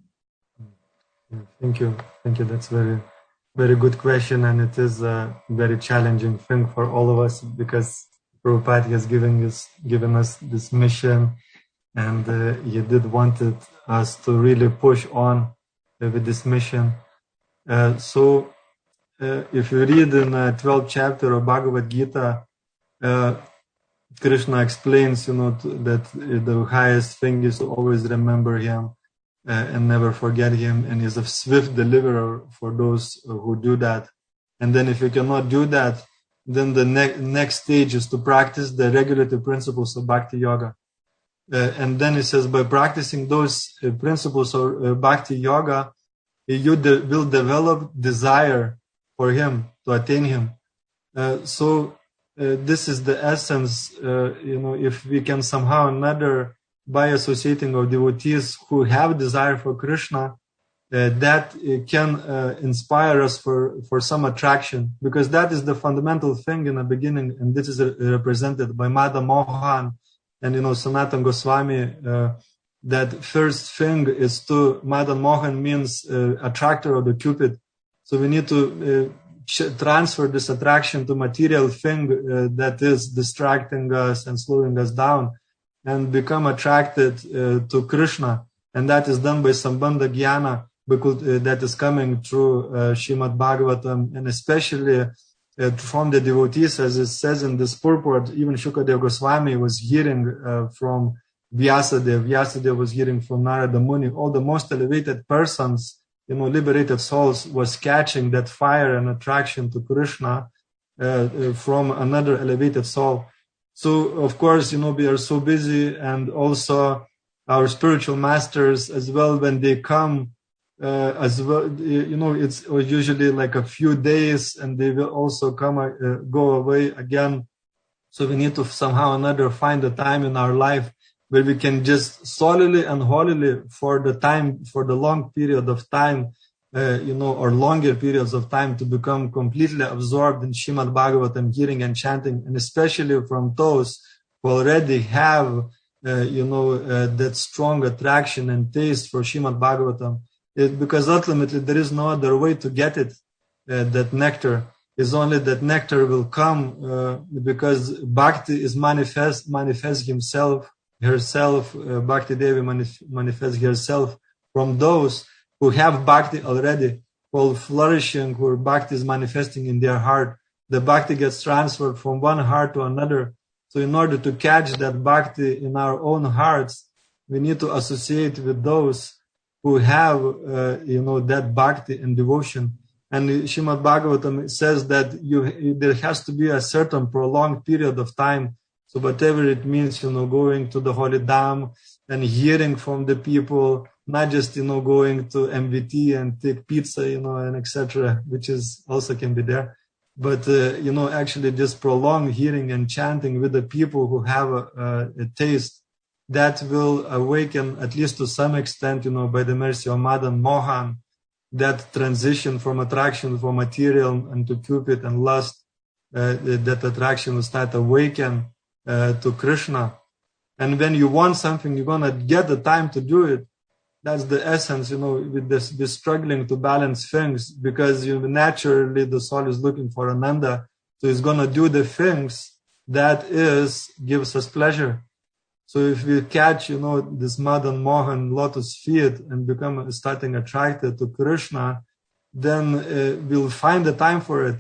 Thank you. Thank you. That's very, very good question. And it is a very challenging thing for all of us because Prabhupada has given us, given us this mission, and uh, he did wanted us to really push on uh, with this mission. Uh, so uh, if you read in the twelfth chapter of Bhagavad Gita, uh, Krishna explains, you know, to, that the highest thing is to always remember him uh, and never forget him, and is a swift deliverer for those who do that. And then if you cannot do that, then the ne- next stage is to practice the regulative principles of Bhakti Yoga. Uh, and then it says, by practicing those uh, principles of uh, Bhakti Yoga, you de- will develop desire for him, to attain him. Uh, so uh, this is the essence, uh, you know, if we can somehow or another, by associating of devotees who have desire for Krishna, Uh, that uh, can uh, inspire us for, for some attraction, because that is the fundamental thing in the beginning, and this is uh, represented by Madan Mohan and, you know, Sanatana Goswami. Uh, that first thing is to, Madan Mohan means uh, attractor of the Cupid. So we need to uh, ch- transfer this attraction to material thing uh, that is distracting us and slowing us down, and become attracted uh, to Krishna. And that is done by Sambandha Jnana, because uh, that is coming through uh, Srimad Bhagavatam, and especially uh, from the devotees, as it says in this purport. Even Shukadeva Goswami was hearing uh, from Vyasadeva, Vyasadeva was hearing from Narada Muni. All the most elevated persons, you know, liberated souls, was catching that fire and attraction to Krishna uh, uh, from another elevated soul. So, of course, you know, we are so busy, and also our spiritual masters as well, when they come, Uh, as well, you know, it's usually like a few days, and they will also come, uh, go away again. So we need to somehow or another find a time in our life where we can just solely and holily, for the time, for the long period of time, uh, you know, or longer periods of time, to become completely absorbed in Srimad Bhagavatam, hearing and chanting, and especially from those who already have, uh, you know, uh, that strong attraction and taste for Srimad Bhagavatam. It, because ultimately there is no other way to get it. Uh, that nectar is only that nectar will come uh, because Bhakti is manifest, manifest himself, herself. Uh, Bhakti Devi manif- manifests herself from those who have Bhakti already, who are flourishing, who Bhakti is manifesting in their heart. The Bhakti gets transferred from one heart to another. So in order to catch that Bhakti in our own hearts, we need to associate with those who have, uh, you know, that bhakti and devotion. And Srimad Bhagavatam says that you, there has to be a certain prolonged period of time. So whatever it means, you know, going to the holy dham and hearing from the people, not just, you know, going to M V T and take pizza, you know, and et cetera, which is also can be there. But, uh, you know, actually just prolonged hearing and chanting with the people who have a, a, a taste, that will awaken, at least to some extent, you know, by the mercy of Madan Mohan, that transition from attraction for material and to Cupid and lust, uh, that attraction will start awaken uh, to Krishna. And when you want something, you're going to get the time to do it. That's the essence, you know, with this, this struggling to balance things, because you know, naturally the soul is looking for Ananda. So it's going to do the things that is, gives us pleasure. So if we catch, you know, this Madan Mohan lotus feet and become starting attracted to Krishna, then uh, we'll find the time for it.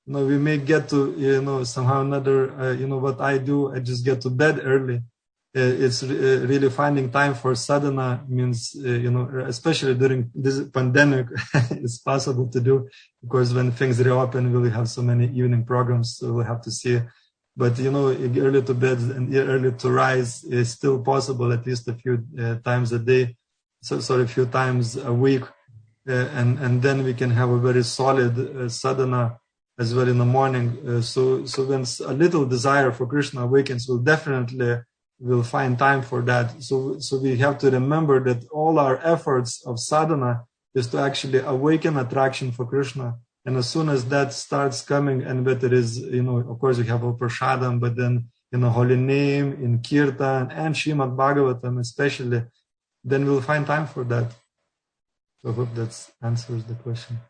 You know, we may get to, you know, somehow another, uh, you know, what I do, I just get to bed early. Uh, it's re- uh, really finding time for sadhana means, uh, you know, especially during this pandemic, it's possible to do. Of course, when things reopen, we'll have so many evening programs, so we'll have to see. But, you know, early to bed and early to rise is still possible, at least a few uh, times a day. So, sorry, a few times a week. Uh, and, and then we can have a very solid uh, sadhana as well in the morning. Uh, so, so when a little desire for Krishna awakens, we'll definitely will find time for that. So, so we have to remember that all our efforts of sadhana is to actually awaken attraction for Krishna. And as soon as that starts coming, and whether it is, you know, of course we have a prasadam, but then in the holy name, in kirtan, and Srimad Bhagavatam especially, then we'll find time for that. So I hope that answers the question.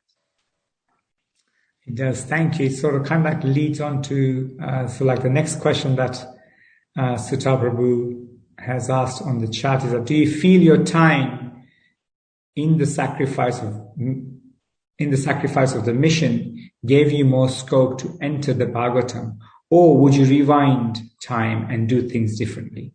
It does. Thank you. It sort of kind of like leads on to, uh, so like the next question that uh, Sutta Prabhu has asked on the chat is that, do you feel your time in the sacrifice of in the sacrifice of the mission gave you more scope to enter the Bhagavatam, or would you rewind time and do things differently?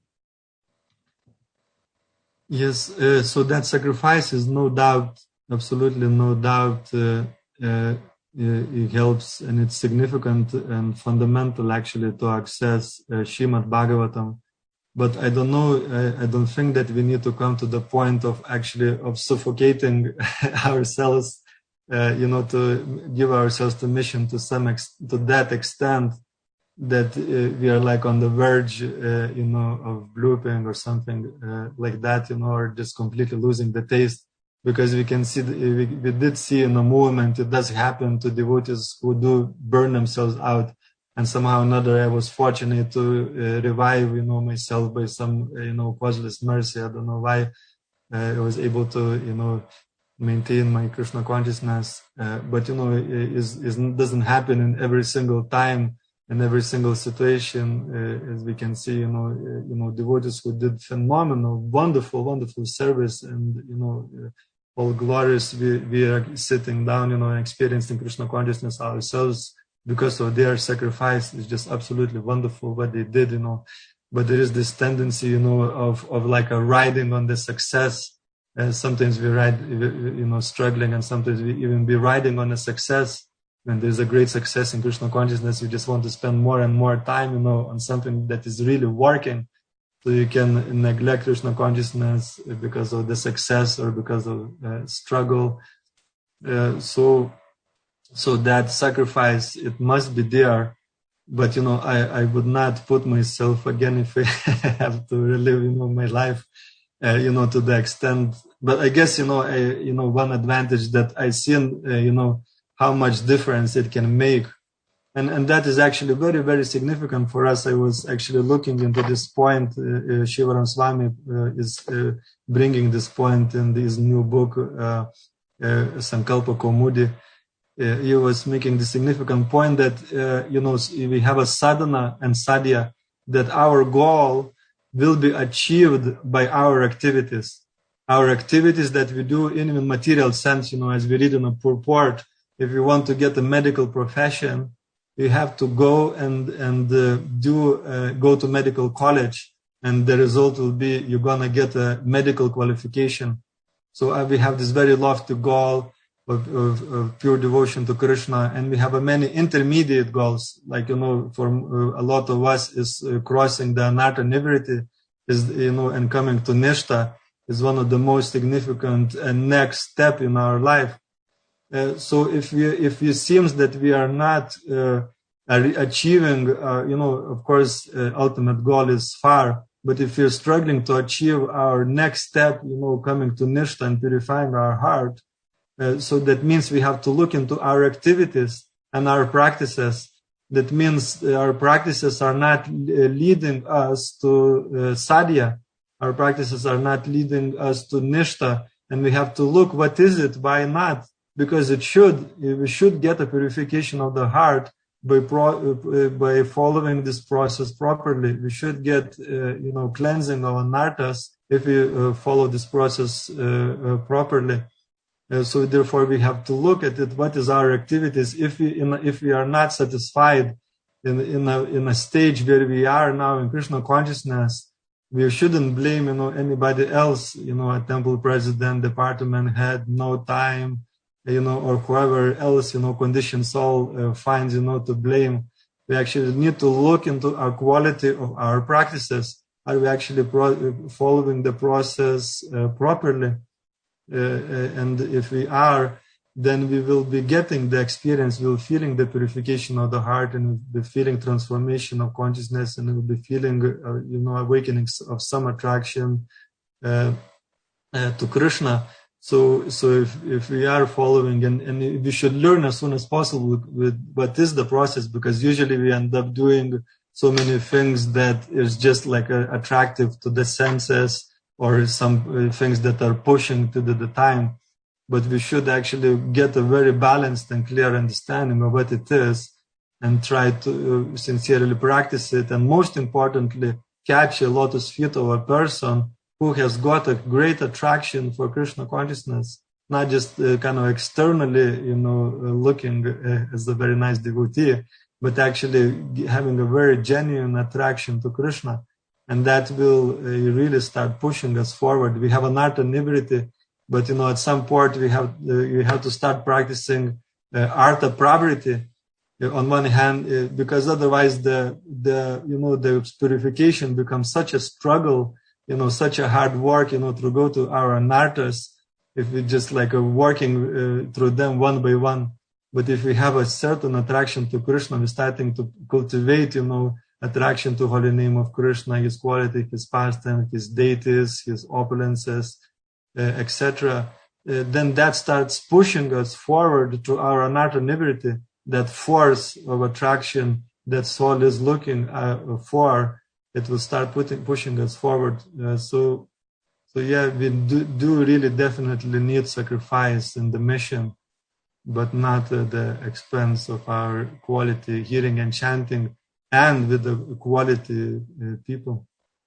Yes, uh, so that sacrifice is no doubt, absolutely no doubt, uh, uh, it helps, and it's significant and fundamental actually to access uh, Srimad Bhagavatam. But I don't know, I, I don't think that we need to come to the point of actually of suffocating ourselves, uh, you know, to give ourselves the mission to some ex- to that extent that uh, we are like on the verge, uh, you know, of blooping or something uh, like that, you know, or just completely losing the taste. Because we can see, we, we did see in the movement, it does happen to devotees who do burn themselves out. And somehow or another, I was fortunate to uh, revive, you know, myself by some, uh, you know, causeless mercy. I don't know why uh, I was able to, you know, maintain my Krishna consciousness. Uh, but, you know, it, it doesn't happen in every single time, in every single situation. Uh, as we can see, you know, uh, you know, devotees who did phenomenal, wonderful, wonderful service, and, you know, uh, all glorious, we, we are sitting down, you know, and experiencing Krishna consciousness ourselves because of their sacrifice. It's just absolutely wonderful what they did, you know. But there is this tendency, you know, of, of like a riding on the success. And sometimes we ride, you know, struggling, and sometimes we even be riding on a success. When there's a great success in Krishna consciousness, we just want to spend more and more time, you know, on something that is really working. So you can neglect Krishna consciousness because of the success or because of uh, struggle. Uh, so, so that sacrifice, it must be there. But, you know, I, I would not put myself again if I have to relive, you know, my life, uh, you know, to the extent. But I guess, you know, I, you know, one advantage that I seen, uh, you know, how much difference it can make. And and that is actually very, very significant for us. I was actually looking into this point. Uh, uh, Shivaram Swami uh, is uh, bringing this point in his new book, uh, uh, Sankalpa Kaumudi. Uh, he was making the significant point that, uh, you know, we have a sadhana and sadhya, that our goal will be achieved by our activities. Our activities that we do in a material sense, you know, as we read in a purport, if you want to get a medical profession, you have to go and and uh, do uh, go to medical college, and the result will be you're gonna get a medical qualification. So uh, we have this very lofty goal of, of, of pure devotion to Krishna, and we have a many intermediate goals. Like, you know, for uh, a lot of us is uh, crossing the anartha nivriti, is, you know, and coming to nishta is one of the most significant uh, next step in our life. Uh, so if we, if it seems that we are not uh, achieving, uh, you know, of course, uh, ultimate goal is far, but if we're struggling to achieve our next step, you know, coming to nishta and purifying our heart, uh, so that means we have to look into our activities and our practices. That means our practices are not uh, leading us to uh, sadhya. Our practices are not leading us to nishta, and we have to look, what is it, why not? Because it should, we should get a purification of the heart by pro, uh, by following this process properly. We should get, uh, you know, cleansing of anarthas if we uh, follow this process uh, uh, properly. Uh, so therefore, we have to look at it. What is our activities? If we in, if we are not satisfied in in a in a stage where we are now in Krishna consciousness, we shouldn't blame you know anybody else. You know, a temple president, department head, no time, you know, or whoever else you know conditioned soul uh, finds you know to blame. We actually need to look into our quality of our practices. Are we actually pro- following the process uh, properly? Uh, and if we are, then we will be getting the experience, we'll feeling the purification of the heart, and we'll be feeling transformation of consciousness, and we'll be feeling, uh, you know, awakening of some attraction uh, uh, to Krishna. So, so if, if we are following, and, and we should learn as soon as possible with what is the process, because usually we end up doing so many things that is just like uh, attractive to the senses, or some things that are pushing to the, the time. But we should actually get a very balanced and clear understanding of what it is and try to uh, sincerely practice it. And most importantly, catch a lotus feet of a person who has got a great attraction for Krishna consciousness, not just uh, kind of externally, you know, uh, looking uh, as a very nice devotee, but actually having a very genuine attraction to Krishna. And that will uh, really start pushing us forward. We have an artha nivriti, but you know, at some point we have uh, you have to start practicing uh, artha pravriti. Uh, on one hand, uh, because otherwise the the you know the purification becomes such a struggle, you know, such a hard work, you know, to go to our anarthas. If we just like uh, working uh, through them one by one. But if we have a certain attraction to Krishna, we're starting to cultivate, you know, attraction to holy name of Krishna, his quality, his pastime, his deities, his opulences, uh, et cetera. Uh, then that starts pushing us forward to our anartha nivriti, that force of attraction that soul is looking uh, for. It will start putting, pushing us forward. Uh, so, so yeah, we do, do really definitely need sacrifice in the mission, but not at the expense of our quality hearing and chanting, and with the quality uh, people.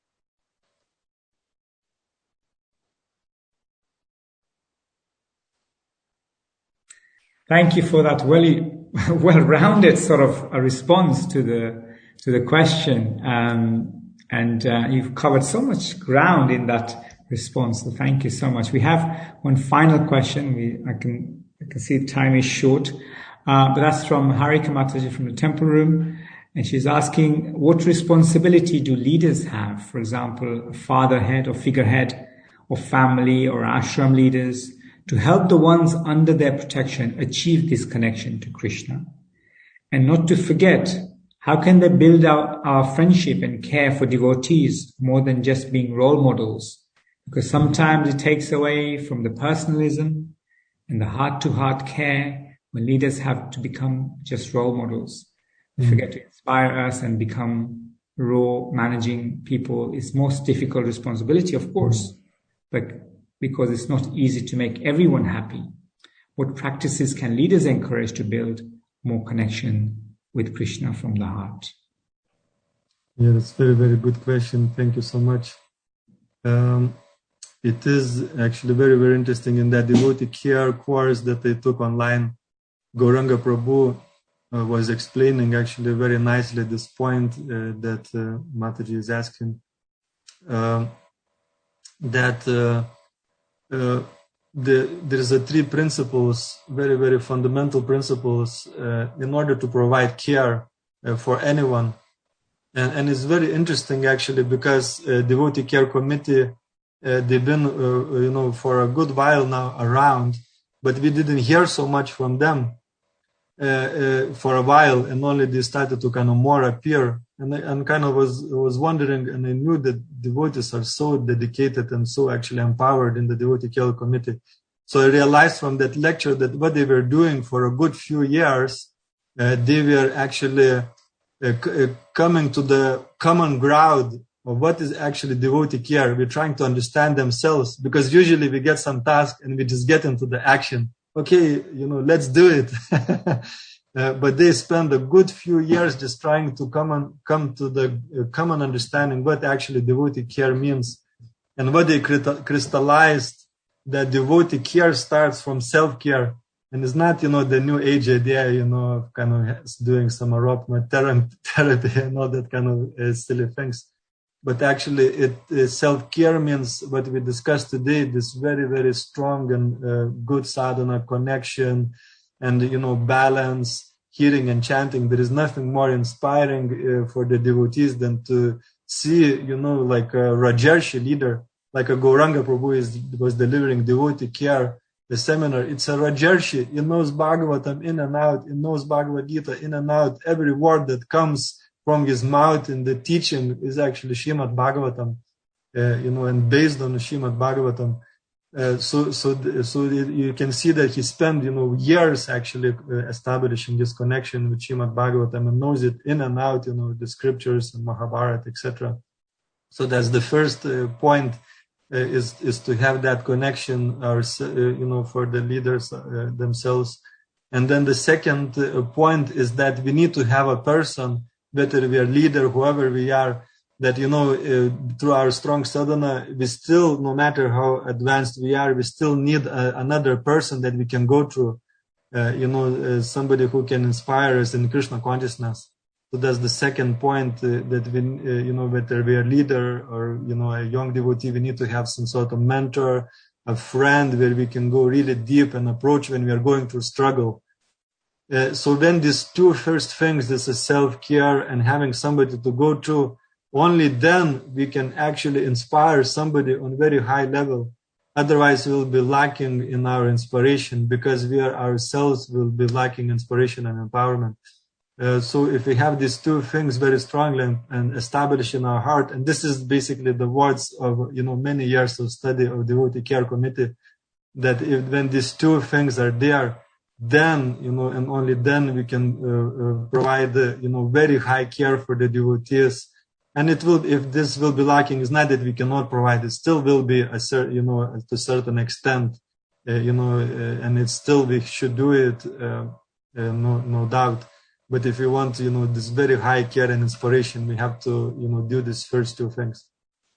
Thank you for that really well-rounded sort of a response to the to the question, um, and uh, you've covered so much ground in that response. So thank you so much. We have one final question. We I can I can see time is short, uh, but that's from Harika Mataji from the Temple Room. And she's asking, what responsibility do leaders have? For example, a fatherhead or figurehead or family or ashram leaders to help the ones under their protection achieve this connection to Krishna. And not to forget, how can they build out our friendship and care for devotees more than just being role models? Because sometimes it takes away from the personalism and the heart-to-heart care when leaders have to become just role models. They forget to inspire us and become raw managing people. It's most difficult responsibility, of course, but because it's not easy to make everyone happy. What practices can leaders encourage to build more connection with Krishna from the heart? Yeah, that's a very, very good question. Thank you so much. Um, it is actually very, very interesting in that devotee care course that I took online. Gauranga Prabhu Uh, was explaining actually very nicely this point uh, that uh, Mataji is asking, uh, that uh, uh, the, there's a three principles, very, very fundamental principles uh, in order to provide care uh, for anyone. And, and it's very interesting actually because uh, Devotee Care Committee, uh, they've been, uh, you know, for a good while now around, but we didn't hear so much from them. Uh, uh, for a while, and only they started to kind of more appear, and I and kind of was was wondering, and I knew that devotees are so dedicated and so actually empowered in the Devotee Care Committee. So I realized from that lecture that what they were doing for a good few years, uh, they were actually uh, c- uh, coming to the common ground of what is actually devotee care. We're trying to understand themselves, because usually we get some task and we just get into the action. Okay, you know, let's do it. uh, but they spend a good few years just trying to come and come to the uh, common understanding what actually devotee care means, and what they crystallized that devotee care starts from self-care, and it's not, you know, the new age idea, you know, of kind of doing some aromatherapy therapy and all that kind of uh, silly things. But actually, it uh, self-care means what we discussed today, this very, very strong and uh, good sadhana connection and, you know, balance, hearing and chanting. There is nothing more inspiring uh, for the devotees than to see, you know, like a Rajarshi leader, like a Gauranga Prabhu is, was delivering devotee care, the seminar. It's a Rajarshi. He knows Bhagavatam in and out. He knows Bhagavad Gita in and out. Every word that comes from his mouth in the teaching is actually Srimad Bhagavatam, uh, you know, and based on Srimad Bhagavatam. Uh, so, so, so you can see that he spent, you know, years actually uh, establishing this connection with Srimad Bhagavatam and knows it in and out, you know, the scriptures and Mahabharata, et cetera. So that's the first uh, point, uh, is is to have that connection, or uh, you know, for the leaders uh, themselves. And then the second uh, point is that we need to have a person, whether we are leader, whoever we are, that, you know, uh, through our strong sadhana, we still, no matter how advanced we are, we still need a, another person that we can go through, uh, you know, uh, somebody who can inspire us in Krishna consciousness. So that's the second point, uh, that we, uh, you know, whether we are leader or, you know, a young devotee, we need to have some sort of mentor, a friend where we can go really deep and approach when we are going through struggle. Uh, so then these two first things, this is self-care and having somebody to go through, only then we can actually inspire somebody on very high level. Otherwise, we'll be lacking in our inspiration, because we are ourselves will be lacking inspiration and empowerment. Uh, so if we have these two things very strongly and, and established in our heart, and this is basically the words of, you know, many years of study of devotee care committee, that if, when these two things are there, then, you know, and only then we can uh, uh, provide, uh, you know, very high care for the devotees. And it will, if this will be lacking, it's not that we cannot provide, it still will be a certain, you know, to a certain extent, uh, you know, uh, and it's still, we should do it, uh, uh, no, no doubt. But if we want, you know, this very high care and inspiration, we have to, you know, do these first two things.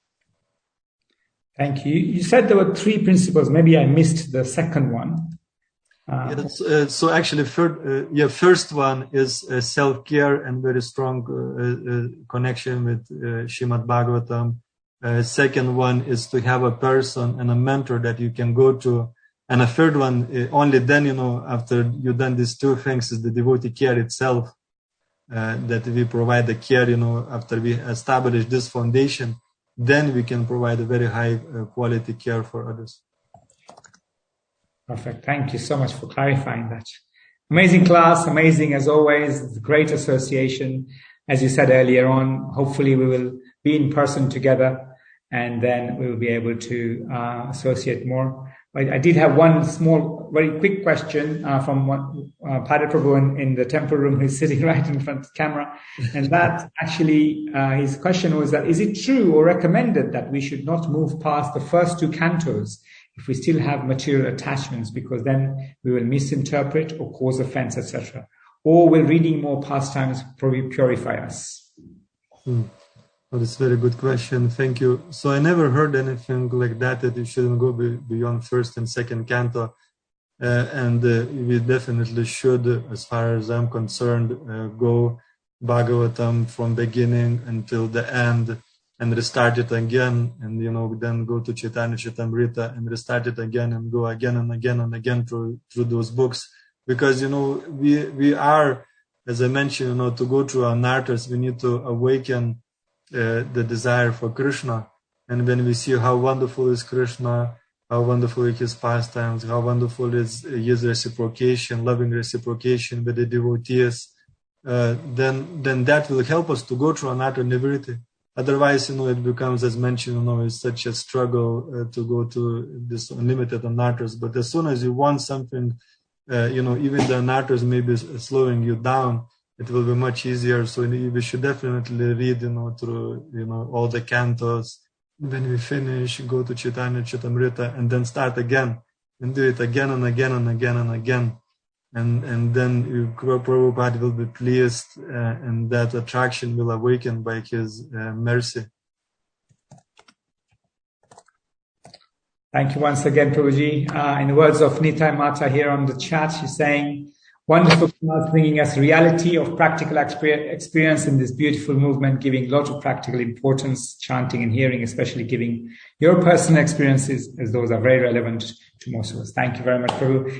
Thank you. You said there were three principles. Maybe I missed the second one. Uh, yes, uh, so actually, third, uh, yeah, first one is uh, self-care and very strong uh, uh, connection with uh, Srimad Bhagavatam. Uh, second one is to have a person and a mentor that you can go to. And a third one, uh, only then, you know, after you've done these two things, is the devotee care itself, uh, that we provide the care, you know, after we establish this foundation, then we can provide a very high uh, quality care for others. Perfect. Thank you so much for clarifying that. Amazing class, amazing as always, great association. As you said earlier on, hopefully we will be in person together and then we will be able to uh, associate more. I, I did have one small, very quick question uh, from one, uh, Pada Prabhu in, in the temple room who's sitting right in front of the camera. And that actually, uh, his question was that, is it true or recommended that we should not move past the first two cantos if we still have material attachments, because then we will misinterpret or cause offense, et cetera? Or will reading more pastimes purify us? Hmm. Well, that's a very good question. Thank you. So I never heard anything like that, that you shouldn't go be, beyond first and second canto. Uh, and uh, we definitely should, as far as I'm concerned, uh, go Bhagavatam from beginning until the end, and restart it again, and, you know, then go to Chaitanya Charitamrita and restart it again and go again and again and again through through those books. Because, you know, we we are, as I mentioned, you know, to go through our narratives, we need to awaken uh, the desire for Krishna. And when we see how wonderful is Krishna, how wonderful is his pastimes, how wonderful is his reciprocation, loving reciprocation with the devotees, uh, then then that will help us to go through anartha nivritti. Otherwise, you know, it becomes, as mentioned, you know, it's such a struggle uh, to go to this unlimited anarthas. But as soon as you want something, uh, you know, even the anarthas may be slowing you down, it will be much easier. So we should definitely read, you know, through, you know, all the cantos. When we finish, go to Chaitanya Charitamrita and then start again and do it again and again and again and again. And and then you, Prabhupada will be pleased, uh, and that attraction will awaken by his uh, mercy. Thank you once again, Prabhuji. Uh, in the words of Nitai Mata here on the chat, she's saying, wonderful bringing us reality of practical experience in this beautiful movement, giving a lot of practical importance, chanting and hearing, especially giving your personal experiences, as those are very relevant to most of us. Thank you very much, Prabhu.